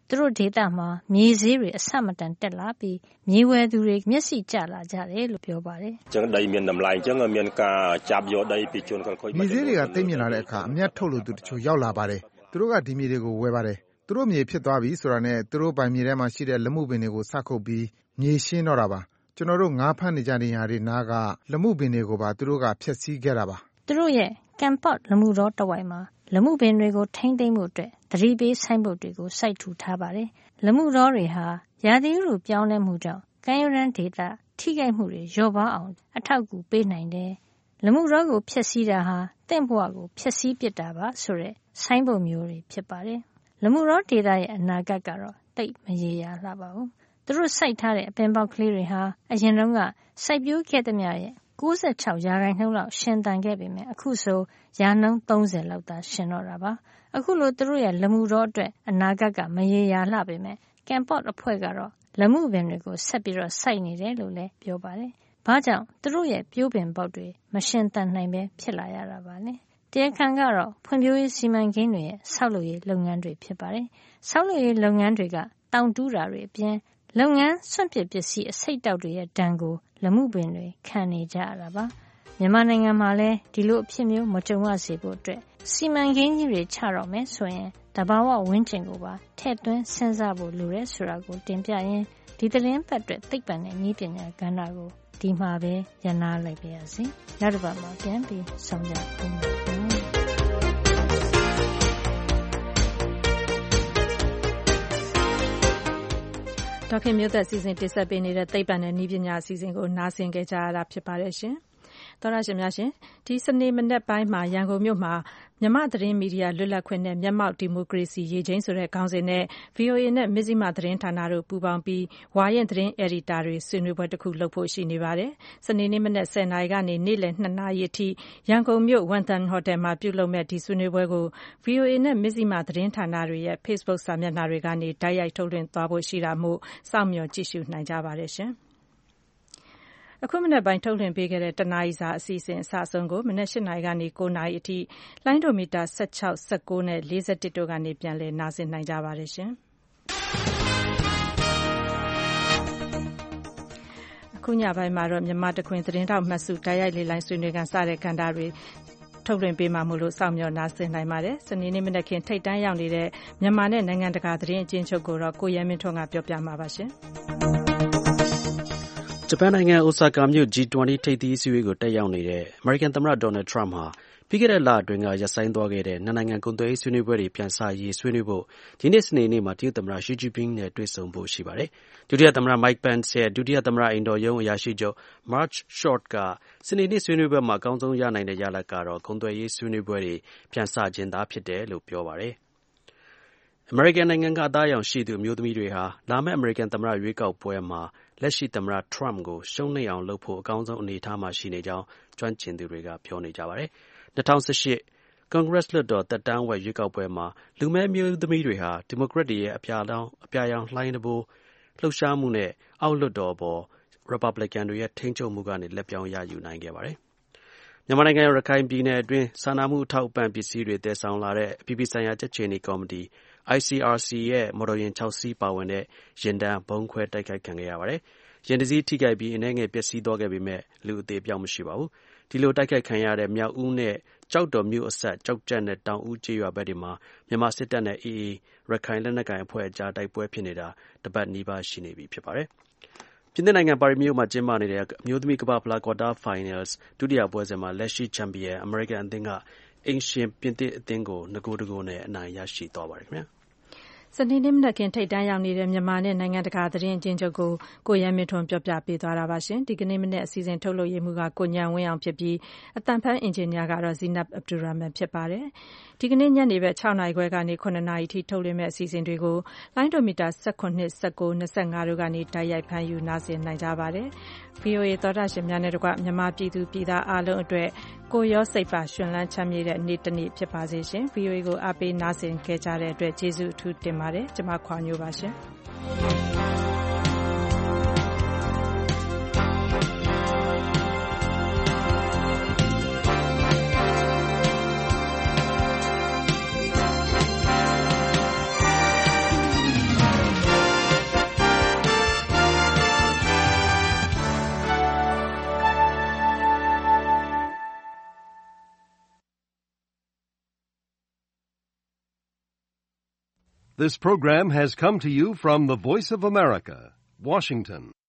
သူတို့ဒေသမှာမြေဈေးတွေအဆမတန်တက်လာပြီးမြေဝယ်သူတွေမျက်စိကျလာကြတယ်လို့ပြောပါတယ်။ကျန်ដីមានតម្លៃអញ្ចឹងមានការចាប់យកដីពីជនខិលខូចမြေဈေးတွေကသိမ့်မြင့်လာတဲ့အခါအမြတ်ထုတ်လို့သူတချို့ရောက်လာပါတယ်။သူတို့ကဒီမြေတွေကိုဝယ်ပါတယ်။သူတို့မြေဖြစ်သွားပြီဆိုတာနဲ့သူတို့ပိုင်မြေထဲမှာရှိတဲ့လက်မှုပင်တွေကိုစခုတ်ပြီးမြေရှင်းတော့တာပါ။ကျွန်တော်တို့ငါးဖမ်းနေကြတဲ့နေရာတွေနားကလက်မှုပင်တွေကိုပါသူတို့ကဖျက်ဆီးခဲ့တာပါ။သူတို့ရဲ့ကမ်ပော့လမှုတော်တဝိုက်မှာလမှုပင်တွေကိုထိမ့်သိမ်းမှုအတွက်သတိပေးဆိုင်ဘုတ်တွေကိုစိုက်ထူထားပါတယ်။လမှုတော်တွေဟာရာသီဥတုပြောင်းလဲမှုကြောင့်ကမ်းရိုးတန်းဒေသထိခိုက်မှုတွေလျော့ပါအောင်အထောက်အကူပေးနိုင်တယ်။လမှုတော်ကိုဖျက်ဆီးတာဟာတင့်ဘဝကိုဖျက်ဆီးပစ်တာပါဆိုတဲ့ဆိုင်ဘုတ်မျိုးတွေဖြစ်ပါတယ်။လမှုတော်ဒေသရဲ့အနာဂတ်ကတော့တိတ်မရေရာလှပါဘူး။သူတို့စိုက်ထားတဲ့အပင်ပေါက်ကလေးတွေဟာအရင်တုန်းကစိုက်ပျိုးခဲ့သမျှရဲ့၉၆ရာခိုင်နှုန်းလောက်ရှင်သန်ခဲ့ပေမဲ့အခုဆိုရာနှုန်း၃၀လောက်သာရှင်တော့တာပါအခုလိုသူတို့ရဲ့လမှုတော်အတွက်အနာဂတ်ကမရေရာလှပေမဲ့ကမ်ပော့အဖွဲ့ကတော့လမှုပင်တွေကိုဆက်ပြီးတော့စိုက်နေတယ်လို့လည်းပြောပါတယ်ဘာကြောင့်သူတို့ရဲ့ပြိုးပင်ပေါက်တွေမရှင်သန်နိုင်ပဲဖြစ်လာရတာပါလဲတရားခံကတော့ဖွံ့ဖြိုးရေးစီမံကိန်းတွေရဲ့ဆောက်လုပ်ရေးလုပ်ငန်းတွေဖြစ်ပါတယ်ဆောက်လုပ်ရေးလုပ်ငန်းတွေကတောင်တူးတာတွေအပြင်လုပ်ငန်းစွန့်ပစ်ပစ္စည်းအစိတ်တောက်တွေရဲ့ဒဏ်ကိုလမှုပင်တွေခံနေကြရတာပါမြန်မာနိုင်ငံမှာလည်းဒီလိုအဖြစ်မျိုးမကြုံရစေဖို့အတွက်စီမံကိန်းကြီးတွေချတော့မယ်ဆိုရင်တဘာဝဝန်းကျင်ကိုပါထည့်သွင်းစဉ်းစားဖို့လိုရဲဆိုတာကိုတင်ပြရင်းဒီသတင်းပတ်အတွက်သိပ္ပံနဲ့နည်းပညာကဏ္ဍကိုဒီမှာပဲရနာလိုက်ပါရစေနောက်တစ်ပတ်မှာပြန်ပြီးဆောင်ရွက်ဦးမယ်ဒေါက်ခင်မျိုးသက်စီစဉ်တင်ဆက်ပေးနေတဲ့သိပ္ပံနဲ့နည်းပညာအစီအစဉ်ကိုနားဆင်ကြကြရတာဖြစ်ပါတယ်ရှင်။သောရရှင်များရှင်ဒီစနေမနက်ပိုင်းမှာရန်ကုန်မြို့မှာမြန်မာသတင်းမီဒီယာလွတ်လပ်ခွင့်နဲ့မျက်မှောက်ဒီမိုကရေစီရေးချင်းဆိုတဲ့ခေါင်းစဉ်နဲ့ ဗီအိုအေ နဲ့မဇ္ဈိမသတင်းဌာနတို့ပူးပေါင်းပြီးဝါရင်သတင်းအယ်ဒီတာတွေဆွေးနွေးပွဲတစ်ခုလုပ်ဖို့ရှိနေပါတယ်။စနေနေ့မနက်ဆယ်နာရီကနေနေ့လယ်နှစ်နာရီအထိရန်ကုန်မြို့ဝန်တန်ဟိုတယ်မှာပြုလုပ်မဲ့ဒီဆွေးနွေးပွဲကို ဗီအိုအေ နဲ့မဇ္ဈိမသတင်းဌာနတွေရဲ့ Facebook စာမျက်နှာတွေကနေတိုက်ရိုက်ထုတ်လွှင့်သွားဖို့ရှိတာမို့စောင့်မျှော်ကြည့်ရှုနိုင်ကြပါတယ်ရှင်။အခုမနက်ပိုင်းထုတ်လွှင့်ပေးခဲ့တဲ့တနာရီစာအစီအစဉ်အစအဆုံးကိုမနက်၈နာရီကနေ၉နာရီအထိလိုင်းဒိုမီတာ၁၆ ၁၉နဲ့၄၁တို့ကနေပြန်လည်နားဆင်နိုင်ကြပါတယ်ရှင်။အခုညပိုင်းမှာတော့မြန်မာတခွင်သတင်းတောက်မှတ်စုတိုက်ရိုက်လေလိုင်းဆွေးနွေးခန်းစတဲ့ကဏ္ဍတွေထုတ်လွှင့်ပေးမှာမို့လို့စောင့်မျှော်နားဆင်နိုင်ပါတယ်။စနေနေ့မနက်ခင်းထိပ်တန်းရောက်နေတဲ့မြန်မာနဲ့နိုင်ငံတကာသတင်းအကျဉ်းချုပ်ကိုတော့ကိုရဲမင်းထွန်းကပြောပြမှာပါရှင်။ဂျပန်နိုင်ငံအိုဆာကာမြို့ ဂျီ ၂၀ ထိပ်သီးအစည်းအဝေးကိုတက်ရောက်နေတဲ့အမေရိကန်သမ္မတဒေါ်နယ်ထရမ့်ဟာပြီးခဲ့တဲ့လအတွင်းကရပ်ဆိုင်းသွားခဲ့တဲ့နှစ်နိုင်ငံကုန်သွယ်ရေးဆွေးနွေးပွဲတွေပြန်စရေးဆွေးနွေးဖို့ဒီနေ့စနေနေ့မှာတရုတ်သမ္မတရှီကျင့်ပင်းနဲ့တွေ့ဆုံဖို့ရှိပါတယ်။ဒုတိယသမ္မတ Mike Pence ရဲ့ဒုတိယသမ္မတအိမ်တော်ရုံးအရာရှိချုပ် Mark Short ကစနေနေ့ဆွေးနွေးပွဲမှာအကောင်းဆုံးရနိုင်တဲ့ရလဒ်ကတော့ကုန်သွယ်ရေးဆွေးနွေးပွဲတွေပြန်စခြင်းသာဖြစ်တယ်လို့ပြောပါတယ်။အမေရိကန်နိုင်ငံကအသားအရောင်ရှိသူအမျိုးသမီးတွေဟာလာမယ့်အမေရိကန်သမ္မတရွေးကောက်ပွဲမှာလက်ရှိသမ္မတထရမ့်ကိုရှုံးနိမ့်အောင်လုပ်ဖို့အကောင်းဆုံးအနေအထားမှာရှိနေကြောင်းကျွမ်းကျင်သူတွေကပြောနေကြပါတယ်။၂၀၁၈ကွန်ဂရက်လွှတ်တော်သက်တမ်းဝက်ရွေးကောက်ပွဲမှာလူမည်းအမျိုးသမီးတွေဟာဒီမိုကရက်တွေရဲ့အပြာလောင်အပြာရောင်လှိုင်းတံပိုးလှုပ်ရှားမှုနဲ့အောက်လွှတ်တော်ပေါ်ရီပတ်ဘလစ်ကန်တွေရဲ့ထိန်းချုပ်မှုကနေလက်ပြောင်းရယူနိုင်ခဲ့ပါတယ်။မြန်မာနိုင်ငံရခိုင်ပြည်နယ်အတွင်းစာနာမှုအထောက်အပံ့ပစ္စည်းတွေသယ်ဆောင်လာတဲ့အပြည်ပြည်ဆိုင်ရာကြက်ခြေနီကော်မတီ I C R C ရဲ့မော်တော်ယာဉ်၆စီးပါဝင်တဲ့ယာဉ်တန်းဗုံးခွဲတိုက်ခိုက်ခံခဲ့ရပါတယ်။ယာဉ်တစ်စီးထိခိုက်ပြီးအနည်းငယ်ပျက်စီးသွားခဲ့ပေမဲ့လူအသေအပျောက်မရှိပါဘူး။ဒီလိုတိုက်ခိုက်ခံရတဲ့မြောက်ဦးနဲ့ကျောက်တော်မြို့အစပ်ကျောက်ကျပ်နဲ့တောင်ဦးကျေးရွာဘက်တွေမှာမြန်မာစစ်တပ်နဲ့ အေအေ ရခိုင်လက်နက်ကိုင်အဖွဲ့အကြားတိုက်ပွဲဖြစ်နေတာတပတ်နီးပါးရှိနေပြီဖြစ်ပါတယ်။ပြင်သစ်နိုင်ငံပါရီမြို့မှာကျင်းပနေတဲ့အမျိုးသမီးကမ္ဘာ့ဖလားကွာတားဖိုင်နယ်ဒုတိယပွဲစဉ်မှာလက်ရှိချန်ပီယံအမေရိကန်အသင်းကအိမ်ရှင်ပြင်သစ်အသင်းကိုနှစ်ဂိုးတစ်ဂိုးနဲ့အနိုင်ရရှိသွားပါတယ်ခင်ဗျာ။စနေနေ့မနက်ခင်းထိပ်တန်းရောက်နေတဲ့မြန်မာနဲ့နိုင်ငံတကာသတင်းအကျဉ်းချုပ်ကိုကိုရဲမင်းထွန်းပြောပြပေးသွားတာပါရှင်ဒီကနေ့မနေ့အစီအစဉ်ထုတ်လုပ်ရမှုကကိုညံဝင်းအောင်ဖြစ်ပြီးအတန်ဖန်အင်ဂျင်နီယာကတော့ဇီနပ်အဗ်ဒူရာမန်ဖြစ်ပါတယ်ဒီကနေ့ညနေဘက်၆နာရီခွဲကနေ၇နာရီထိထုတ်လွှင့်မဲ့အစီအစဉ်တွေကိုလိုင်းဒိုမီတာ၁၇ ၁၉ ၂၅တို့ကနေတိုက်ရိုက်ဖမ်းယူနားဆင်နိုင်ကြပါတယ် ဗီအိုအေ သောတာရှင်များနဲ့တကွမြန်မာပြည်သူပြည်သားအားလုံးအတွက်ကိုရောစိတ်ပါရှင်လန်းချမ်းမြေ့တဲ့နေ့တစ်နေ့ဖြစ်ပါစေရှင် ဗီအိုအေကိုအားပေးနားဆင်ခဲ့ကြတဲ့အတွက်ကျေးဇူးအထူးတင်ပါတယ်ကျွန်မခွာညိုပါရှင် This program has come to you from the Voice of America, Washington.